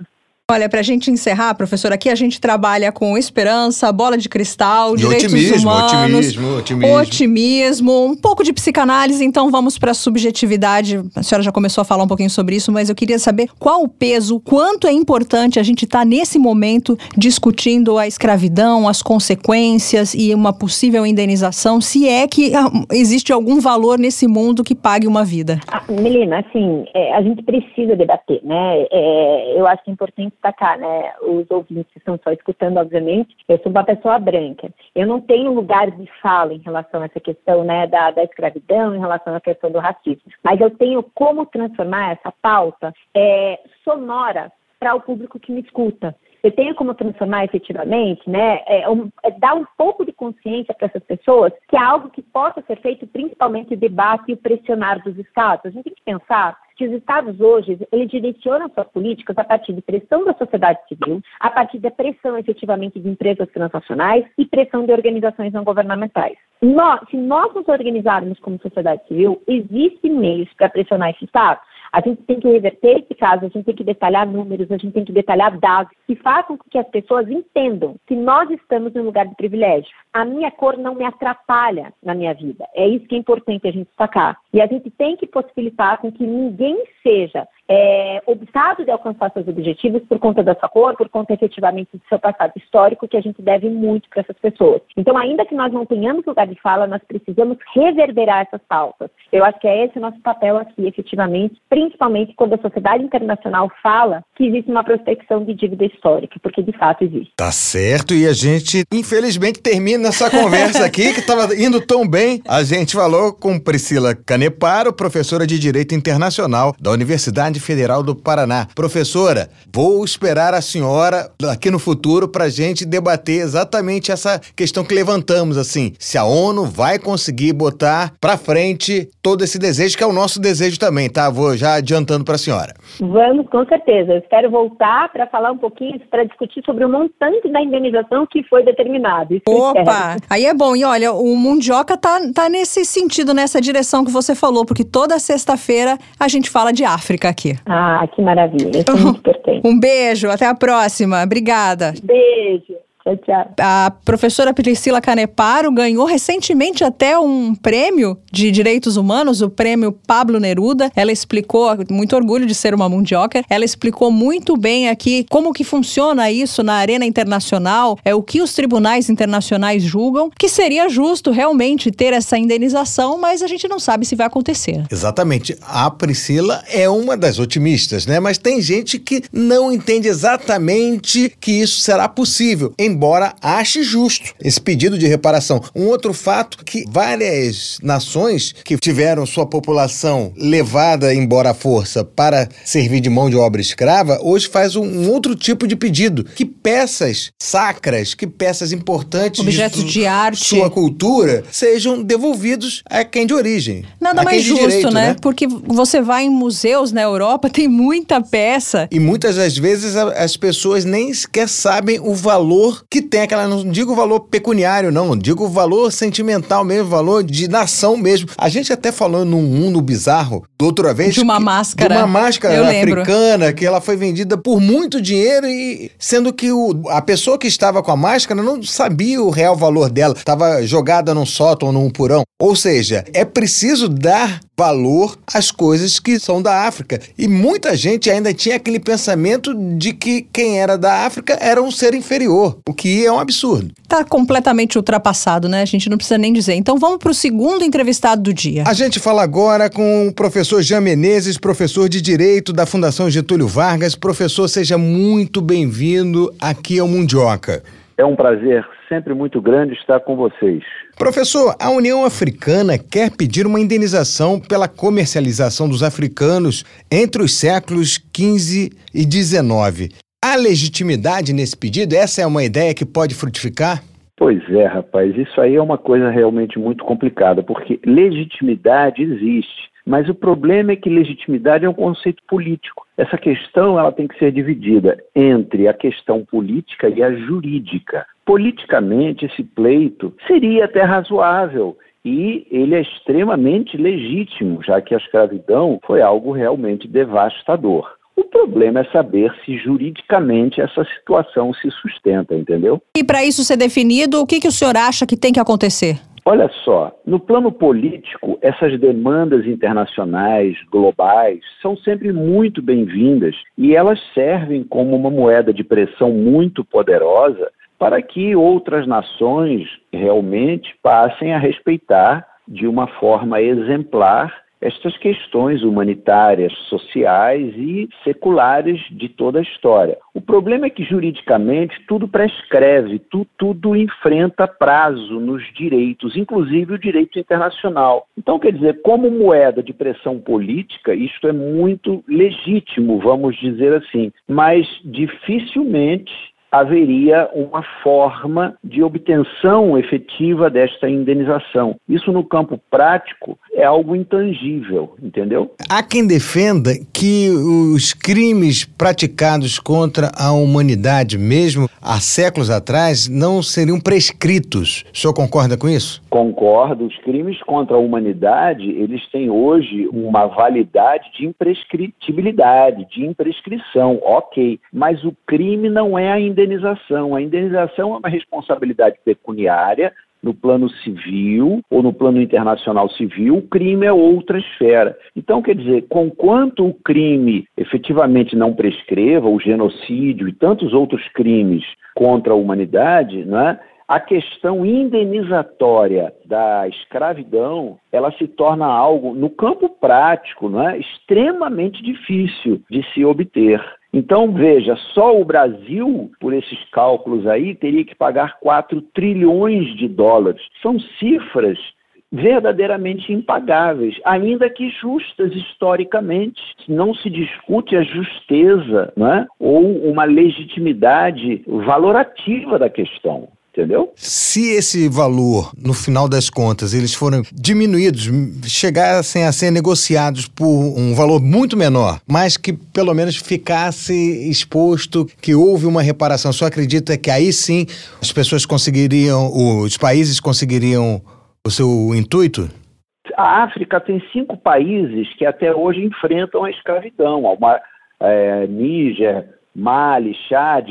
Olha, pra gente encerrar, professor, aqui a gente trabalha com esperança, bola de cristal, e direitos otimismo, humanos, otimismo, otimismo, otimismo, um pouco de psicanálise, então vamos pra subjetividade. A senhora já começou a falar um pouquinho sobre isso, mas eu queria saber qual o peso, quanto é importante a gente estar nesse momento discutindo a escravidão, as consequências e uma possível indenização, se é que existe algum valor nesse mundo que pague uma vida. Ah, Melina, assim, é, a gente precisa debater, né? É, eu acho que é importante destacar, né? Os ouvintes que estão só escutando, obviamente, eu sou uma pessoa branca. Eu não tenho lugar de fala em relação a essa questão, né, da, da escravidão, em relação à questão do racismo. Mas eu tenho como transformar essa pauta é, sonora para o público que me escuta. Eu tenho como transformar efetivamente, né, é, um, é dar um pouco de consciência para essas pessoas que é algo que possa ser feito principalmente o debate e o pressionar dos estados. A gente tem que pensar que os estados hoje, eles direcionam suas políticas a partir de pressão da sociedade civil, a partir da pressão efetivamente de empresas transnacionais e pressão de organizações não governamentais. Nós, se nós nos organizarmos como sociedade civil, existem meios para pressionar esse estado. A gente tem que reverter esse caso, a gente tem que detalhar números, a gente tem que detalhar dados que façam com que as pessoas entendam que nós estamos em um lugar de privilégio. A minha cor não me atrapalha na minha vida. É isso que é importante a gente destacar. E a gente tem que possibilitar com que ninguém seja é, obstado de alcançar seus objetivos por conta da sua cor, por conta efetivamente do seu passado histórico, que a gente deve muito para essas pessoas. Então, ainda que nós não tenhamos lugar de fala, nós precisamos reverberar essas pautas. Eu acho que é esse o nosso papel aqui, efetivamente, principalmente quando a sociedade internacional fala que existe uma prospecção de dívida histórica, porque de fato existe. Tá certo, e a gente, infelizmente, termina essa conversa aqui, que estava indo tão bem. A gente falou com Priscila Caneparo, professora de Direito Internacional da Universidade Federal do Paraná. Professora, vou esperar a senhora aqui no futuro para a gente debater exatamente essa questão que levantamos, assim, se a ONU vai conseguir botar para frente todo esse desejo, que é o nosso desejo também, tá? Vou já adiantando para a senhora. Vamos, com certeza. Eu espero voltar para falar um pouquinho, para discutir sobre o montante da indenização que foi determinado. Isso Opa! Aí é bom. E olha, o Mundioca tá, tá nesse sentido, nessa direção que você falou, porque toda sexta-feira a gente fala de África aqui. Ah, que maravilha. Isso é muito importante. Um beijo, até a próxima. Obrigada. Beijo. Tchau, tchau. A professora Priscila Caneparo ganhou recentemente até um prêmio de direitos humanos, o prêmio Pablo Neruda. Ela explicou, muito orgulho de ser uma mundioca, ela explicou muito bem aqui como que funciona isso na arena internacional, é o que os tribunais internacionais julgam, que seria justo realmente ter essa indenização, mas a gente não sabe se vai acontecer. Exatamente. A Priscila é uma das otimistas, né? Mas tem gente que não entende exatamente que isso será possível, embora ache justo esse pedido de reparação. Um outro fato que várias nações que tiveram sua população levada embora à força para servir de mão de obra escrava, hoje faz um, um outro tipo de pedido, que peças sacras, que peças importantes objetos de, de arte, sua cultura, sejam devolvidos a quem de origem. Nada mais justo, direito, né? né? Porque você vai em museus na Europa, tem muita peça. E muitas das vezes as pessoas nem sequer sabem o valor que tem aquela, não digo o valor pecuniário, não, digo o valor sentimental mesmo, valor de nação mesmo. A gente até falou num mundo bizarro, da outra vez... De uma que, máscara. De uma máscara Eu africana, lembro. Que ela foi vendida por muito dinheiro, e sendo que o, a pessoa que estava com a máscara não sabia o real valor dela, estava jogada num sótão, num porão. Ou seja, é preciso dar valor às coisas que são da África. E muita gente ainda tinha aquele pensamento de que quem era da África era um ser inferior, o que é um absurdo. Tá completamente ultrapassado, né? A gente não precisa nem dizer. Então vamos para o segundo entrevistado do dia. A gente fala agora com o professor Jean Menezes, professor de Direito da Fundação Getúlio Vargas. Professor, seja muito bem-vindo aqui ao Mundioca. É um prazer sempre muito grande estar com vocês. Professor, a União Africana quer pedir uma indenização pela comercialização dos africanos entre os séculos quinze e dezenove. Há legitimidade nesse pedido? Essa é uma ideia que pode frutificar? Pois é, rapaz, isso aí é uma coisa realmente muito complicada, porque legitimidade existe, mas o problema é que legitimidade é um conceito político. Essa questão ela tem que ser dividida entre a questão política e a jurídica. Politicamente, esse pleito seria até razoável e ele é extremamente legítimo, já que a escravidão foi algo realmente devastador. O problema é saber se juridicamente essa situação se sustenta, entendeu? E para isso ser definido, o que, que o senhor acha que tem que acontecer? Olha só, no plano político, essas demandas internacionais, globais, são sempre muito bem-vindas e elas servem como uma moeda de pressão muito poderosa para que outras nações realmente passem a respeitar de uma forma exemplar estas questões humanitárias, sociais e seculares de toda a história. O problema é que, juridicamente, tudo prescreve, tu, tudo enfrenta prazo nos direitos, inclusive o direito internacional. Então, quer dizer, como moeda de pressão política, isto é muito legítimo, vamos dizer assim, mas dificilmente haveria uma forma de obtenção efetiva desta indenização. Isso, no campo prático, é algo intangível, entendeu? Há quem defenda que os crimes praticados contra a humanidade, mesmo há séculos atrás, não seriam prescritos. O senhor concorda com isso? Concordo. Os crimes contra a humanidade, eles têm hoje uma validade de imprescritibilidade, de imprescrição, ok. Mas o crime não é a indenização. A indenização é uma responsabilidade pecuniária no plano civil ou no plano internacional civil. O crime é outra esfera. Então, quer dizer, conquanto o crime efetivamente não prescreva, o genocídio e tantos outros crimes contra a humanidade, né, a questão indenizatória da escravidão, ela se torna algo, no campo prático, não é, extremamente difícil de se obter. Então, veja, só o Brasil, por esses cálculos aí, teria que pagar quatro trilhões de dólares. São cifras verdadeiramente impagáveis, ainda que justas historicamente. Não se discute a justeza, né, ou uma legitimidade valorativa da questão. Entendeu? Se esse valor, no final das contas, eles foram diminuídos, chegassem a ser negociados por um valor muito menor, mas que pelo menos ficasse exposto que houve uma reparação, só acredita que aí sim as pessoas conseguiriam, os países conseguiriam o seu intuito? A África tem cinco países que até hoje enfrentam a escravidão. Uma, é, Níger, Mali, Chad,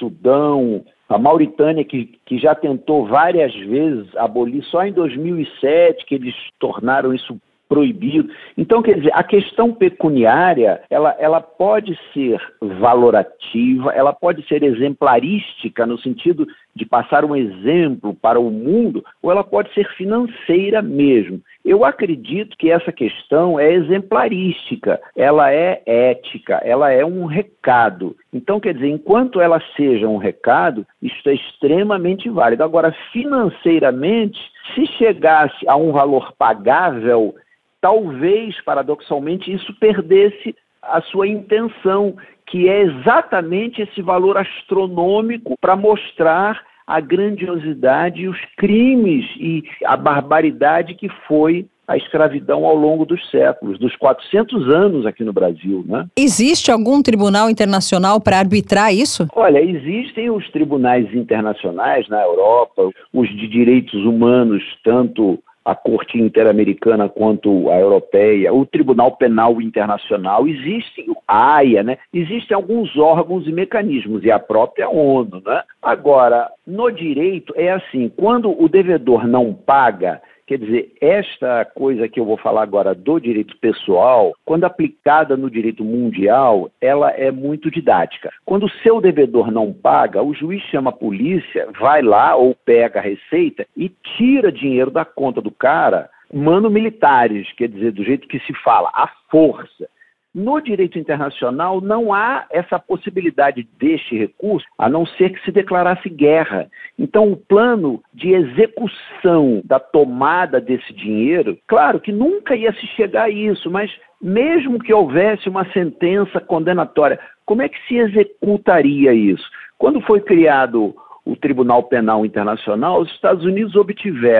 Sudão, a Mauritânia, que, que já tentou várias vezes abolir, só em dois mil e sete que eles tornaram isso proibido. Então, quer dizer, a questão pecuniária, ela, ela pode ser valorativa, ela pode ser exemplarística no sentido de passar um exemplo para o mundo, ou ela pode ser financeira mesmo. Eu acredito que essa questão é exemplarística, ela é ética, ela é um recado. Então, quer dizer, enquanto ela seja um recado, isso é extremamente válido. Agora, financeiramente, se chegasse a um valor pagável, talvez, paradoxalmente, isso perdesse a sua intenção, que é exatamente esse valor astronômico para mostrar a grandiosidade e os crimes e a barbaridade que foi a escravidão ao longo dos séculos, dos quatrocentos anos aqui no Brasil, né? Existe algum tribunal internacional para arbitrar isso? Olha, existem os tribunais internacionais na Europa, os de direitos humanos, tanto a Corte Interamericana quanto a Europeia, o Tribunal Penal Internacional, existe a AIA, né? Existem alguns órgãos e mecanismos, e a própria ONU, né? Agora, no direito é assim, quando o devedor não paga, quer dizer, esta coisa que eu vou falar agora do direito pessoal, quando aplicada no direito mundial, ela é muito didática. Quando o seu devedor não paga, o juiz chama a polícia, vai lá ou pega a receita e tira dinheiro da conta do cara, mano militares, quer dizer, do jeito que se fala, à força. No direito internacional não há essa possibilidade deste recurso, a não ser que se declarasse guerra. Então o plano de execução da tomada desse dinheiro, claro que nunca ia se chegar a isso, mas mesmo que houvesse uma sentença condenatória, como é que se executaria isso? Quando foi criado o Tribunal Penal Internacional, os Estados Unidos obtiveram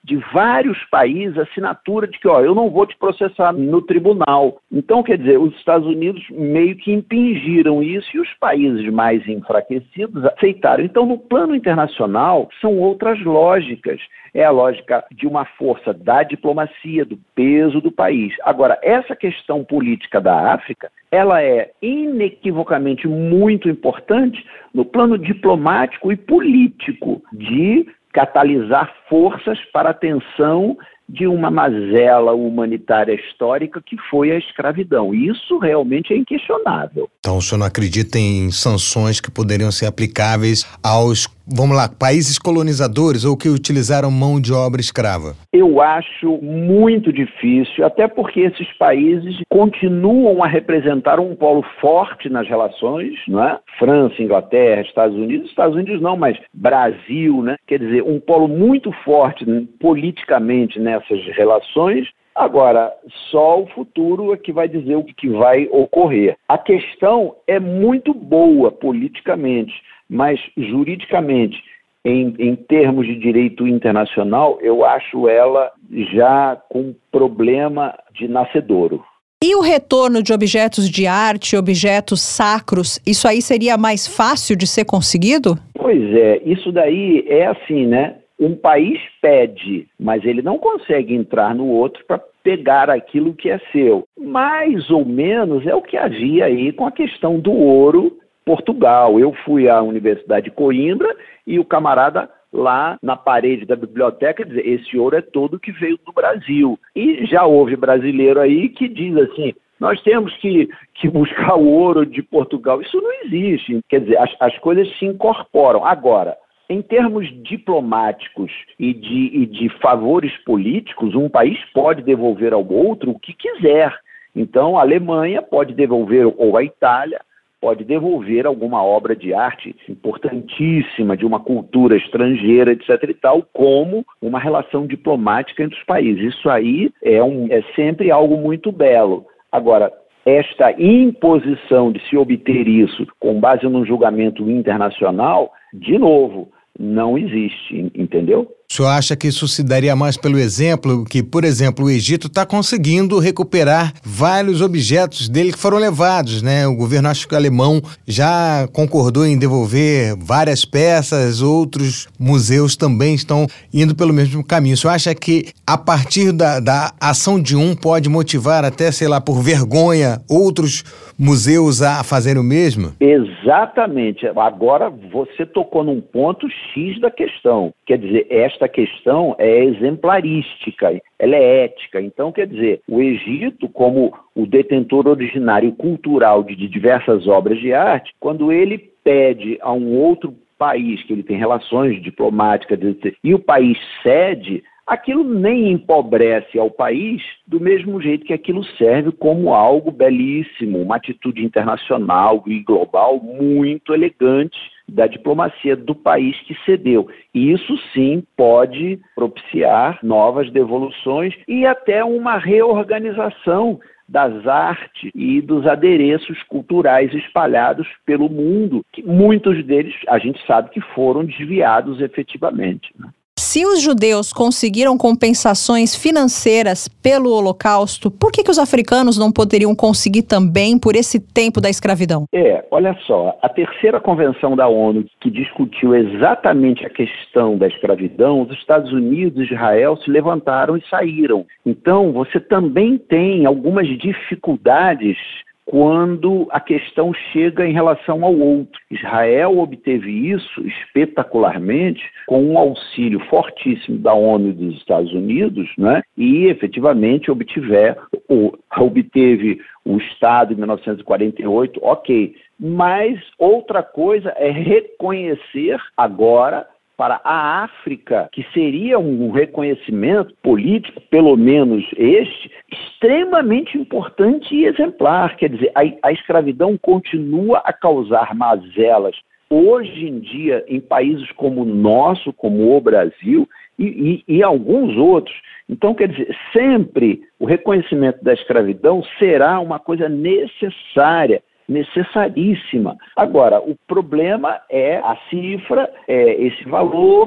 de vários países a assinatura de que, ó, eu não vou te processar no tribunal. Então, quer dizer, os Estados Unidos meio que impingiram isso e os países mais enfraquecidos aceitaram. Então, no plano internacional, são outras lógicas. É a lógica de uma força da diplomacia, do peso do país. Agora, essa questão política da África, ela é inequivocamente muito importante no plano diplomático e político de catalisar forças para a atenção de uma mazela humanitária histórica que foi a escravidão. Isso realmente é inquestionável. Então o senhor não acredita em sanções que poderiam ser aplicáveis aos, vamos lá, países colonizadores ou que utilizaram mão de obra escrava? Eu acho muito difícil, até porque esses países continuam a representar um polo forte nas relações, não é? França, Inglaterra, Estados Unidos, Estados Unidos não, mas Brasil, né? Quer dizer, um polo muito forte, né, politicamente nessas relações. Agora, só o futuro é que vai dizer o que vai ocorrer. A questão é muito boa politicamente, mas juridicamente, em, em termos de direito internacional, eu acho ela já com problema de nascedouro. E o retorno de objetos de arte, objetos sacros, isso aí seria mais fácil de ser conseguido? Pois é, isso daí é assim, né? Um país pede, mas ele não consegue entrar no outro para pegar aquilo que é seu. Mais ou menos é o que havia aí com a questão do ouro Portugal. Eu fui à Universidade de Coimbra e o camarada lá na parede da biblioteca dizer, esse ouro é todo que veio do Brasil. E já houve brasileiro aí que diz assim, nós temos que, que buscar o ouro de Portugal. Isso não existe. Quer dizer, as, as coisas se incorporam. Agora, em termos diplomáticos e de, e de favores políticos, um país pode devolver ao outro o que quiser. Então, a Alemanha pode devolver, ou a Itália, pode devolver alguma obra de arte importantíssima, de uma cultura estrangeira, etc e tal, como uma relação diplomática entre os países. Isso aí é, um, é sempre algo muito belo. Agora, esta imposição de se obter isso com base num julgamento internacional, de novo, não existe, entendeu? O senhor acha que isso se daria mais pelo exemplo que, por exemplo, o Egito está conseguindo recuperar vários objetos dele que foram levados, né? O governo acho que alemão já concordou em devolver várias peças, outros museus também estão indo pelo mesmo caminho. O senhor acha que a partir da, da ação de um pode motivar até, sei lá, por vergonha, outros museus a fazerem o mesmo? Exatamente. Agora você tocou num ponto X da questão. Quer dizer, esta questão é exemplarística, ela é ética. Então, quer dizer, o Egito, como o detentor originário cultural de diversas obras de arte, quando ele pede a um outro país que ele tem relações diplomáticas e o país cede, aquilo nem empobrece ao país do mesmo jeito que aquilo serve como algo belíssimo, uma atitude internacional e global muito elegante da diplomacia do país que cedeu. E isso sim pode propiciar novas devoluções e até uma reorganização das artes e dos adereços culturais espalhados pelo mundo, que muitos deles a gente sabe que foram desviados efetivamente, né? Se os judeus conseguiram compensações financeiras pelo Holocausto, por que que os africanos não poderiam conseguir também por esse tempo da escravidão? É, olha só, a terceira convenção da ONU que discutiu exatamente a questão da escravidão, os Estados Unidos e Israel se levantaram e saíram. Então, você também tem algumas dificuldades quando a questão chega em relação ao outro. Israel obteve isso espetacularmente com um auxílio fortíssimo da ONU e dos Estados Unidos, né? E efetivamente obtiver, ou, obteve o Estado em mil novecentos e quarenta e oito, ok. Mas outra coisa é reconhecer agora para a África, que seria um reconhecimento político, pelo menos este, extremamente importante e exemplar. Quer dizer, a, a escravidão continua a causar mazelas hoje em dia em países como o nosso, como o Brasil e, e, e alguns outros. Então, quer dizer, sempre o reconhecimento da escravidão será uma coisa necessária, necessaríssima. Agora, o problema é a cifra, é esse valor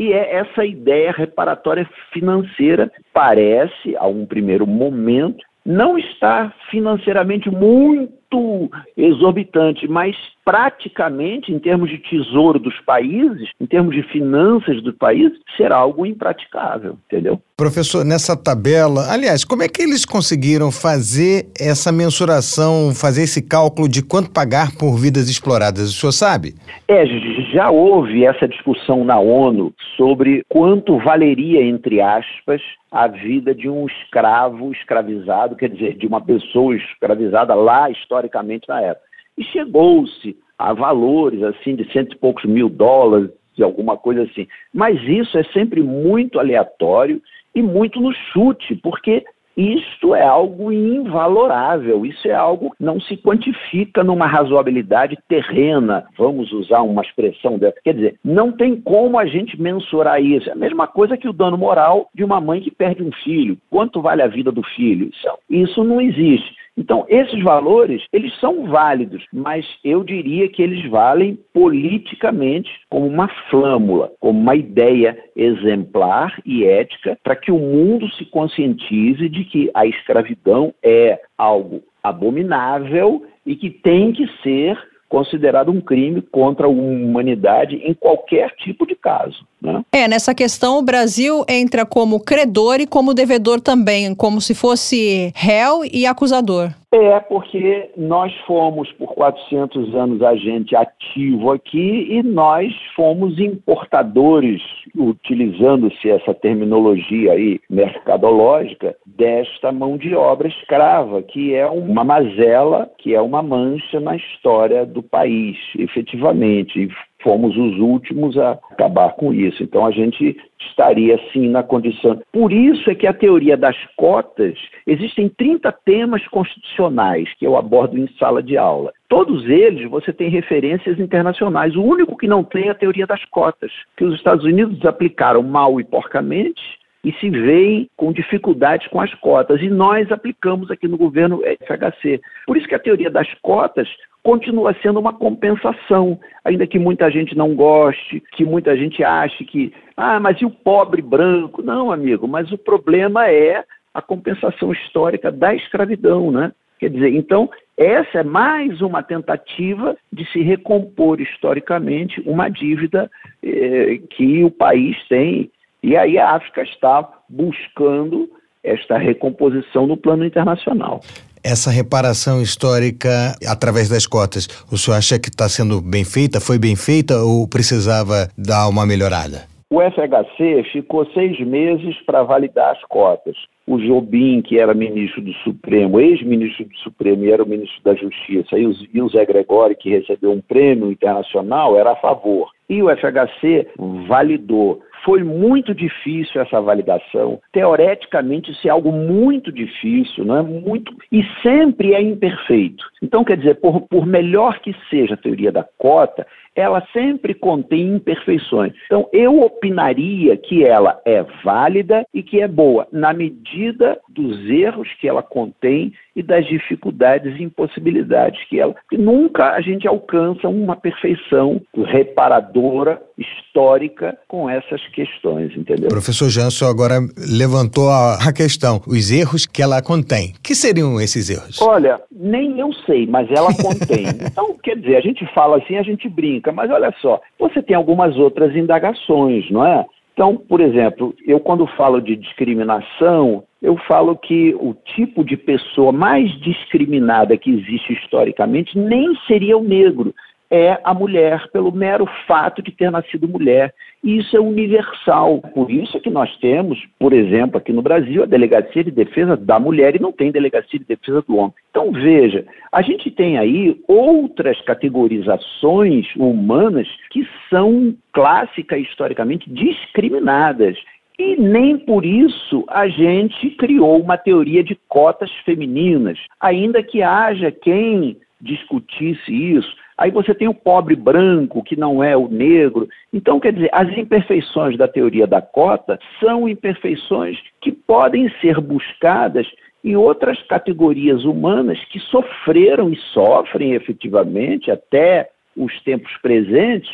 e é essa ideia reparatória financeira, parece, a um primeiro momento, não está financeiramente muito exorbitante, mas praticamente, em termos de tesouro dos países, em termos de finanças do país, será algo impraticável, entendeu? Professor, nessa tabela, aliás, como é que eles conseguiram fazer essa mensuração, fazer esse cálculo de quanto pagar por vidas exploradas? O senhor sabe? É, já houve essa discussão na ONU sobre quanto valeria, entre aspas, a vida de um escravo escravizado, quer dizer, de uma pessoa escravizada lá historicamente na época. E chegou-se a valores assim de cento e poucos mil dólares, de alguma coisa assim. Mas isso é sempre muito aleatório e muito no chute, porque isto é algo invalorável, isso é algo que não se quantifica numa razoabilidade terrena, vamos usar uma expressão dessa. Quer dizer, não tem como a gente mensurar isso. É a mesma coisa que o dano moral de uma mãe que perde um filho. Quanto vale a vida do filho? Isso, isso não existe. Então, esses valores, eles são válidos, mas eu diria que eles valem politicamente como uma flâmula, como uma ideia exemplar e ética para que o mundo se conscientize de que a escravidão é algo abominável e que tem que ser considerado um crime contra a humanidade em qualquer tipo de caso, né? É, nessa questão o Brasil entra como credor e como devedor também, como se fosse réu e acusador. É, porque nós fomos por quatrocentos anos agente ativo aqui e nós fomos importadores, utilizando-se essa terminologia aí mercadológica, desta mão de obra escrava, que é uma mazela, que é uma mancha na história do país, efetivamente. Fomos os últimos a acabar com isso. Então, a gente estaria, sim, na condição. Por isso é que a teoria das cotas, existem trinta temas constitucionais que eu abordo em sala de aula. Todos eles, você tem referências internacionais. O único que não tem é a teoria das cotas, que os Estados Unidos aplicaram mal e porcamente e se veem com dificuldades com as cotas. E nós aplicamos aqui no governo F H C. Por isso que a teoria das cotas continua sendo uma compensação, ainda que muita gente não goste, que muita gente ache que, ah, mas e o pobre branco? Não, amigo, mas o problema é a compensação histórica da escravidão, né? Quer dizer, então, essa é mais uma tentativa de se recompor historicamente uma dívida eh, que o país tem. E aí a África está buscando esta recomposição no plano internacional. Essa reparação histórica através das cotas, o senhor acha que está sendo bem feita? Foi bem feita ou precisava dar uma melhorada? O F H C ficou seis meses para validar as cotas. O Jobim, que era ministro do Supremo, ex-ministro do Supremo e era o ministro da Justiça, e o Zé Gregório, que recebeu um prêmio internacional, era a favor. E o F H C validou. Foi muito difícil essa validação. Teoreticamente, isso é algo muito difícil, não é? Muito, e sempre é imperfeito. Então, quer dizer, por, por melhor que seja a teoria da cota, ela sempre contém imperfeições. Então, eu opinaria que ela é válida e que é boa, na medida dos erros que ela contém e das dificuldades e impossibilidades que ela... Que nunca a gente alcança uma perfeição reparadora, histórica, com essas questões, entendeu? Professor Janson agora levantou a, a questão, os erros que ela contém. Que seriam esses erros? Olha, nem eu sei, mas ela contém. Então, quer dizer, a gente fala assim, a gente brinca, mas olha só, você tem algumas outras indagações, não é? Então, por exemplo, eu quando falo de discriminação, eu falo que o tipo de pessoa mais discriminada que existe historicamente nem seria o negro, é a mulher, pelo mero fato de ter nascido mulher. E isso é universal. Por isso é que nós temos, por exemplo, aqui no Brasil, a Delegacia de Defesa da Mulher e não tem Delegacia de Defesa do Homem. Então, veja, a gente tem aí outras categorizações humanas que são clássicas, historicamente, discriminadas. E nem por isso a gente criou uma teoria de cotas femininas, ainda que haja quem discutisse isso. Aí você tem o pobre branco, que não é o negro. Então, quer dizer, as imperfeições da teoria da cota são imperfeições que podem ser buscadas em outras categorias humanas que sofreram e sofrem efetivamente até os tempos presentes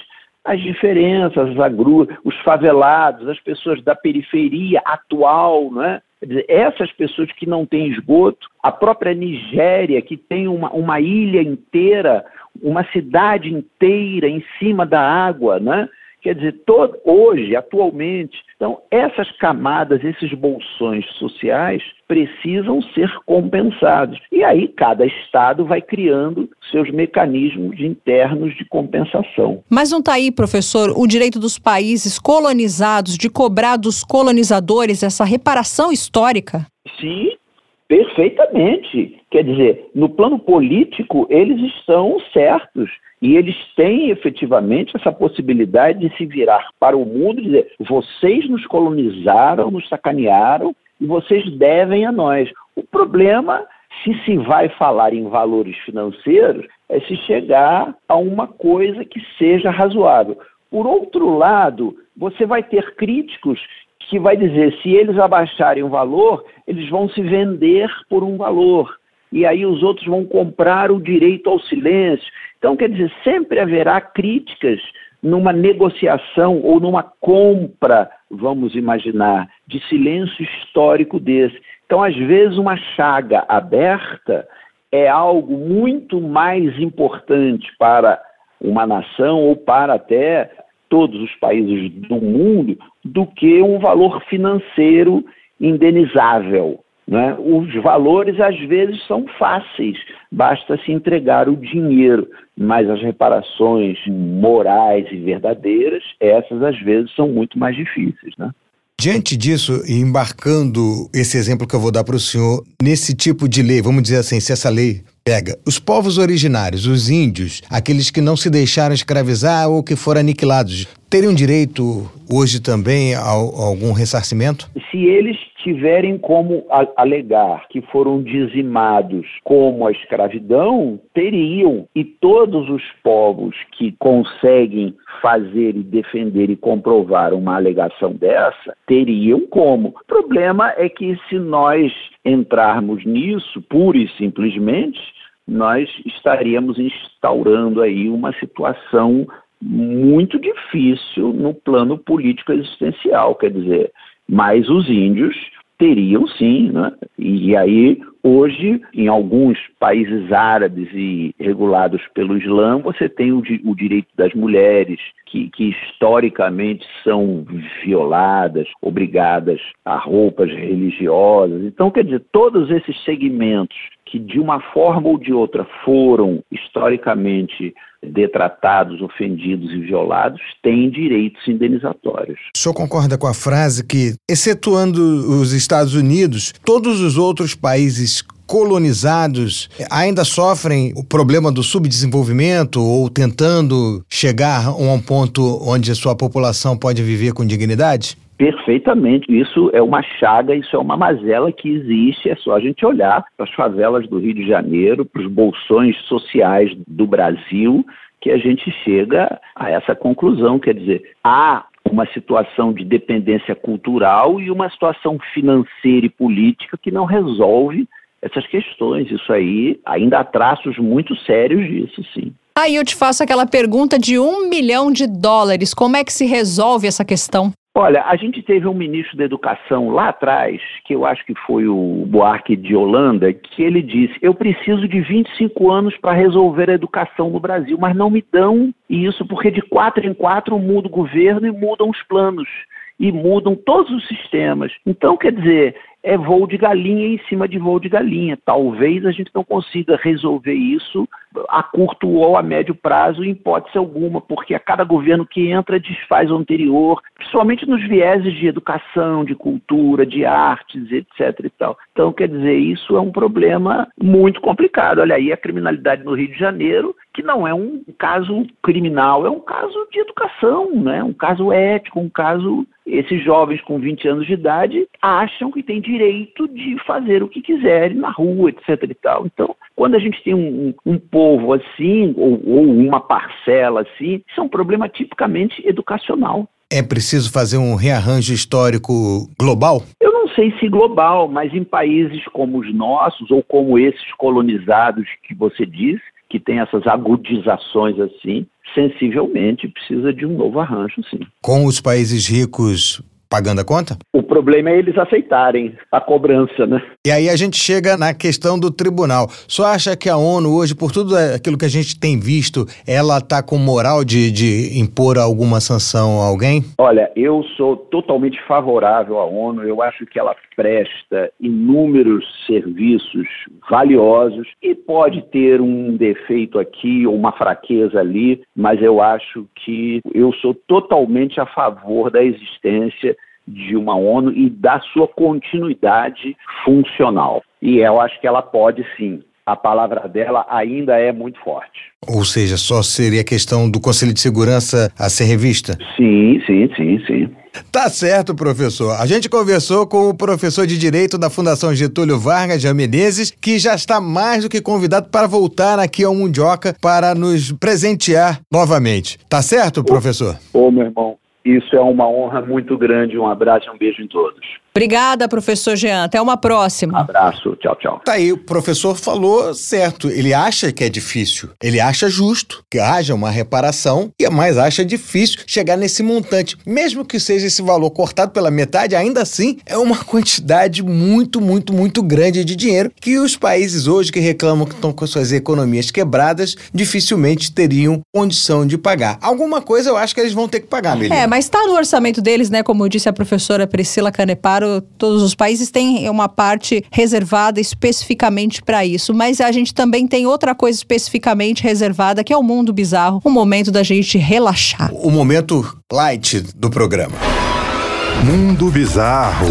as diferenças, as agru... os favelados, as pessoas da periferia atual, né? Quer dizer, essas pessoas que não têm esgoto, a própria Nigéria, que tem uma, uma ilha inteira, uma cidade inteira em cima da água, né? Quer dizer, todo, hoje, atualmente, então essas camadas, esses bolsões sociais precisam ser compensados. E aí cada estado vai criando seus mecanismos internos de compensação. Mas não está aí, professor, o direito dos países colonizados de cobrar dos colonizadores essa reparação histórica? Sim, perfeitamente. Quer dizer, no plano político, eles estão certos. E eles têm efetivamente essa possibilidade de se virar para o mundo e dizer: vocês nos colonizaram, nos sacanearam e vocês devem a nós. O problema, se se vai falar em valores financeiros, é se chegar a uma coisa que seja razoável. Por outro lado, você vai ter críticos que vai dizer: se eles abaixarem o valor, eles vão se vender por um valor. E aí os outros vão comprar o direito ao silêncio. Então, quer dizer, sempre haverá críticas numa negociação ou numa compra, vamos imaginar, de silêncio histórico desse. Então, às vezes, uma chaga aberta é algo muito mais importante para uma nação ou para até todos os países do mundo do que um valor financeiro indenizável. Né? Os valores, às vezes, são fáceis, basta se entregar o dinheiro, mas as reparações morais e verdadeiras, essas, às vezes, são muito mais difíceis. Né? Diante disso, e embarcando esse exemplo que eu vou dar para o senhor, nesse tipo de lei, vamos dizer assim, se essa lei pega os povos originários, os índios, aqueles que não se deixaram escravizar ou que foram aniquilados, teriam direito hoje também a, a algum ressarcimento? Se eles tiverem como alegar que foram dizimados como a escravidão, teriam, e todos os povos que conseguem fazer e defender e comprovar uma alegação dessa, teriam como. O problema é que se nós entrarmos nisso, pura e simplesmente, nós estaríamos instaurando aí uma situação muito difícil no plano político existencial, quer dizer, mas os índios teriam sim, né? E aí hoje em alguns países árabes e regulados pelo Islã você tem o, o direito das mulheres que, que historicamente são violadas, obrigadas a roupas religiosas. Então, quer dizer, todos esses segmentos que de uma forma ou de outra foram historicamente detratados, ofendidos e violados, têm direitos indenizatórios. O senhor concorda com a frase que, excetuando os Estados Unidos, todos os outros países colonizados ainda sofrem o problema do subdesenvolvimento ou tentando chegar a um ponto onde a sua população pode viver com dignidade? Perfeitamente. Isso é uma chaga, isso é uma mazela que existe. É só a gente olhar para as favelas do Rio de Janeiro, para os bolsões sociais do Brasil, que a gente chega a essa conclusão. Quer dizer, há uma situação de dependência cultural e uma situação financeira e política que não resolve essas questões. Isso aí ainda há traços muito sérios disso, sim. Aí eu te faço aquela pergunta de um milhão de dólares. Como é que se resolve essa questão? Olha, a gente teve um ministro da Educação lá atrás, que eu acho que foi o Buarque de Holanda, que ele disse: eu preciso de vinte e cinco anos para resolver a educação no Brasil, mas não me dão isso, porque de quatro em quatro muda o governo e mudam os planos, e mudam todos os sistemas. Então, quer dizer, é voo de galinha em cima de voo de galinha. Talvez a gente não consiga resolver isso a curto ou a médio prazo, em hipótese alguma, porque a cada governo que entra desfaz o anterior, principalmente nos vieses de educação, de cultura, de artes, etc e tal. Então, quer dizer, isso é um problema muito complicado. Olha aí a criminalidade no Rio de Janeiro, que não é um caso criminal, é um caso de educação, né? Um caso ético, um caso... Esses jovens com vinte anos de idade acham que têm direito de fazer o que quiserem na rua, etc e tal. Então, quando a gente tem um, um, um povo assim, ou, ou uma parcela assim, isso é um problema tipicamente educacional. É preciso fazer um rearranjo histórico global? Eu não sei se global, mas em países como os nossos, ou como esses colonizados que você disse, que tem essas agudizações assim, sensivelmente precisa de um novo arranjo, sim. Com os países ricos pagando a conta? O problema é eles aceitarem a cobrança, né? E aí a gente chega na questão do tribunal. Só acha que a ONU hoje, por tudo aquilo que a gente tem visto, ela está com moral de, de impor alguma sanção a alguém? Olha, eu sou totalmente favorável à ONU. Eu acho que ela presta inúmeros serviços valiosos e pode ter um defeito aqui ou uma fraqueza ali, mas eu acho que eu sou totalmente a favor da existência de uma ONU e da sua continuidade funcional. E eu acho que ela pode sim. A palavra dela ainda é muito forte. Ou seja, só seria questão do Conselho de Segurança a ser revista? Sim, sim, sim, sim. Tá certo, professor. A gente conversou com o professor de Direito da Fundação Getúlio Vargas, Jean Menezes, que já está mais do que convidado para voltar aqui ao Mundioca para nos presentear novamente. Tá certo, professor? Ô, meu irmão, isso é uma honra muito grande. Um abraço e um beijo em todos. Obrigada, professor Jean. Até uma próxima. Abraço. Tchau, tchau. Tá aí, o professor falou certo. Ele acha que é difícil. Ele acha justo que haja uma reparação, mas acha difícil chegar nesse montante. Mesmo que seja esse valor cortado pela metade, ainda assim é uma quantidade muito, muito, muito grande de dinheiro que os países hoje que reclamam que estão com suas economias quebradas dificilmente teriam condição de pagar. Alguma coisa eu acho que eles vão ter que pagar, Melina. É, mas está no orçamento deles, né? Como disse a professora Priscila Caneparo, todos os países têm uma parte reservada especificamente para isso, mas a gente também tem outra coisa especificamente reservada, que é o Mundo Bizarro, um momento da gente relaxar. O momento light do programa. Mundo Bizarro.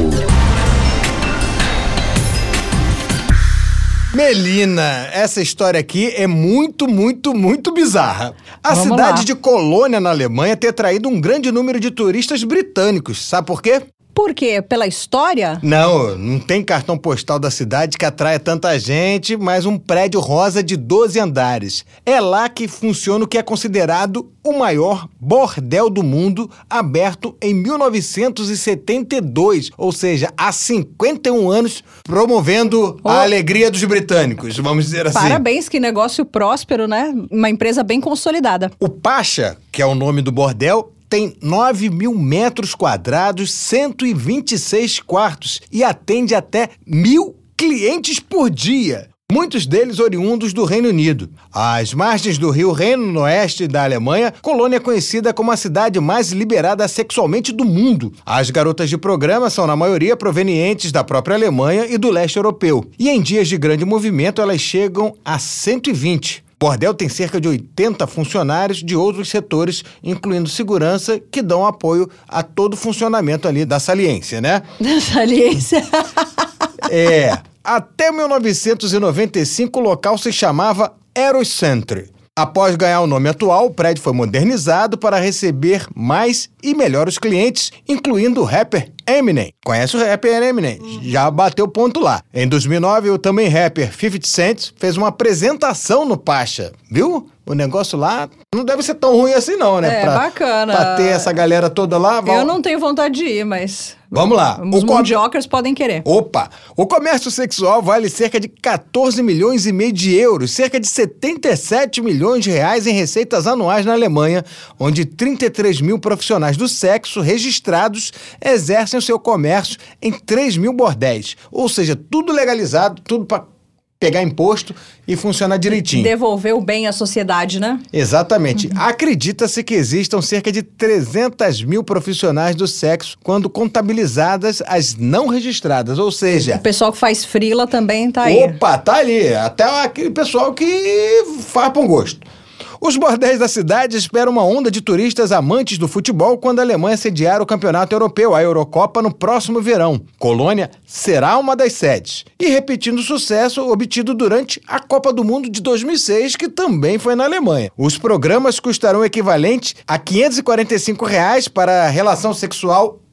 Melina, essa história aqui é muito, muito, muito bizarra. A Vamos cidade lá. de Colônia, na Alemanha, ter atraído um grande número de turistas britânicos. Sabe por quê? Por quê? Pela história? Não, não tem cartão postal da cidade que atraia tanta gente, mas um prédio rosa de doze andares. É lá que funciona o que é considerado o maior bordel do mundo, aberto em mil novecentos e setenta e dois, ou seja, há cinquenta e um anos, promovendo Oh. a alegria dos britânicos, vamos dizer assim. Parabéns, que negócio próspero, né? Uma empresa bem consolidada. O Pacha, que é o nome do bordel, tem nove mil metros quadrados, cento e vinte e seis quartos e atende até mil clientes por dia. Muitos deles oriundos do Reino Unido. Às margens do rio Reno, no oeste da Alemanha, Colônia é conhecida como a cidade mais liberada sexualmente do mundo. As garotas de programa são, na maioria, provenientes da própria Alemanha e do leste europeu. E em dias de grande movimento, elas chegam a cento e vinte. O bordel tem cerca de oitenta funcionários de outros setores, incluindo segurança, que dão apoio a todo o funcionamento ali da saliência, né? Da saliência. É. Até mil novecentos e noventa e cinco, o local se chamava Eros Centre. Após ganhar o nome atual, o prédio foi modernizado para receber mais e melhores clientes, incluindo o rapper Eminem. Conhece o rapper Eminem? Já bateu ponto lá. Em dois mil e nove, o também rapper fifty Cent fez uma apresentação no Pacha, viu? O negócio lá não deve ser tão ruim assim não, né? É, pra, bacana. Pra ter essa galera toda lá. Eu não tenho vontade de ir, mas... Vamos lá. Os O com- mundiocas podem querer. Opa! O comércio sexual vale cerca de quatorze milhões e meio de euros, cerca de setenta e sete milhões de reais em receitas anuais na Alemanha, onde trinta e três mil profissionais do sexo registrados exercem o seu comércio em três mil bordéis. Ou seja, tudo legalizado, tudo para pegar imposto e funcionar direitinho. Devolver o bem à sociedade, né? Exatamente. Acredita-se que existam cerca de trezentas mil profissionais do sexo, quando contabilizadas as não registradas, ou seja... O pessoal que faz frila também tá aí. Opa, tá ali. Até aquele pessoal que faz bom gosto. Os bordéis da cidade esperam uma onda de turistas amantes do futebol quando a Alemanha sediar o Campeonato Europeu, a Eurocopa, no próximo verão. Colônia será uma das sedes. E repetindo o sucesso obtido durante a Copa do Mundo de dois mil e seis, que também foi na Alemanha. Os programas custarão o equivalente a quinhentos e quarenta e cinco reais para a relação sexual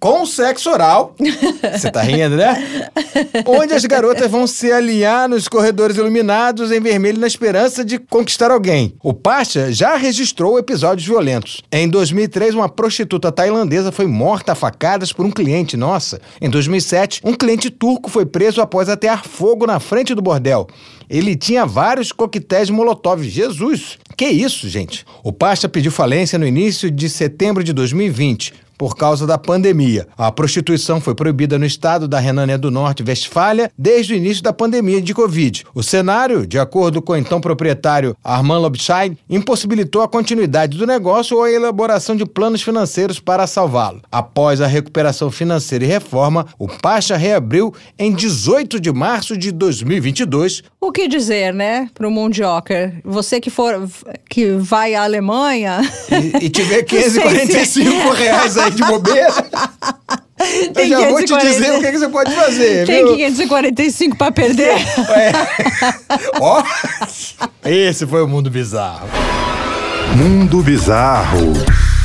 com sexo oral. Você tá rindo, né? Onde as garotas vão se alinhar nos corredores iluminados em vermelho na esperança de conquistar alguém. O Pasha já registrou episódios violentos. Em dois mil e três, uma prostituta tailandesa foi morta a facadas por um cliente. Nossa. Em dois mil e sete, um cliente turco foi preso após atear fogo na frente do bordel. Ele tinha vários coquetéis Molotov. Jesus! Que isso, gente? O Pasha pediu falência no início de setembro de dois mil e vinte. Por causa da pandemia. A prostituição foi proibida no estado da Renânia do Norte-Westfália desde o início da pandemia de Covid. O cenário, de acordo com o então proprietário Armand Lobscheid, impossibilitou a continuidade do negócio ou a elaboração de planos financeiros para salvá-lo. Após a recuperação financeira e reforma, o Pasha reabriu em dezoito de março de dois mil e vinte e dois. O que dizer, né, pro Mundioca? Você que for, que vai à Alemanha... E, e tiver quinhentos e quarenta e cinco reais aí de bobeira... Tem eu já vou te dizer o que, que você pode fazer, Tem viu? quinhentos e quarenta e cinco pra perder? É. Ó, esse foi o Mundo Bizarro. Mundo Bizarro.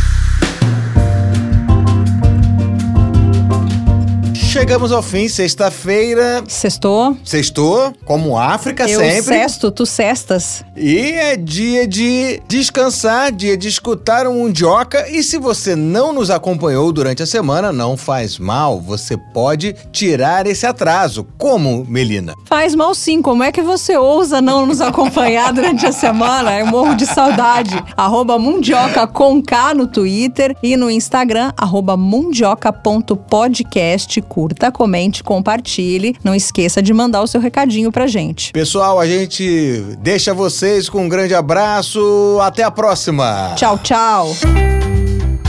Chegamos ao fim, sexta-feira. Sextou? Sextou, como África Eu sempre. sexto, tu cestas. E é dia de descansar, dia de escutar um Mundioca. E se você não nos acompanhou durante a semana, não faz mal. Você pode tirar esse atraso. Como, Melina? Faz mal sim, como é que você ousa não nos acompanhar durante a semana? Eu morro de saudade. Arroba Mundioca com K no Twitter e no Instagram, arroba mundioca ponto podcast. Curta, comente, compartilhe. Não esqueça de mandar o seu recadinho pra gente. Pessoal, a gente deixa vocês com um grande abraço. Até a próxima. Tchau, tchau.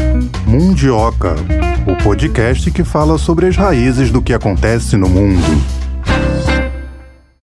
Mundioca, o podcast que fala sobre as raízes do que acontece no mundo.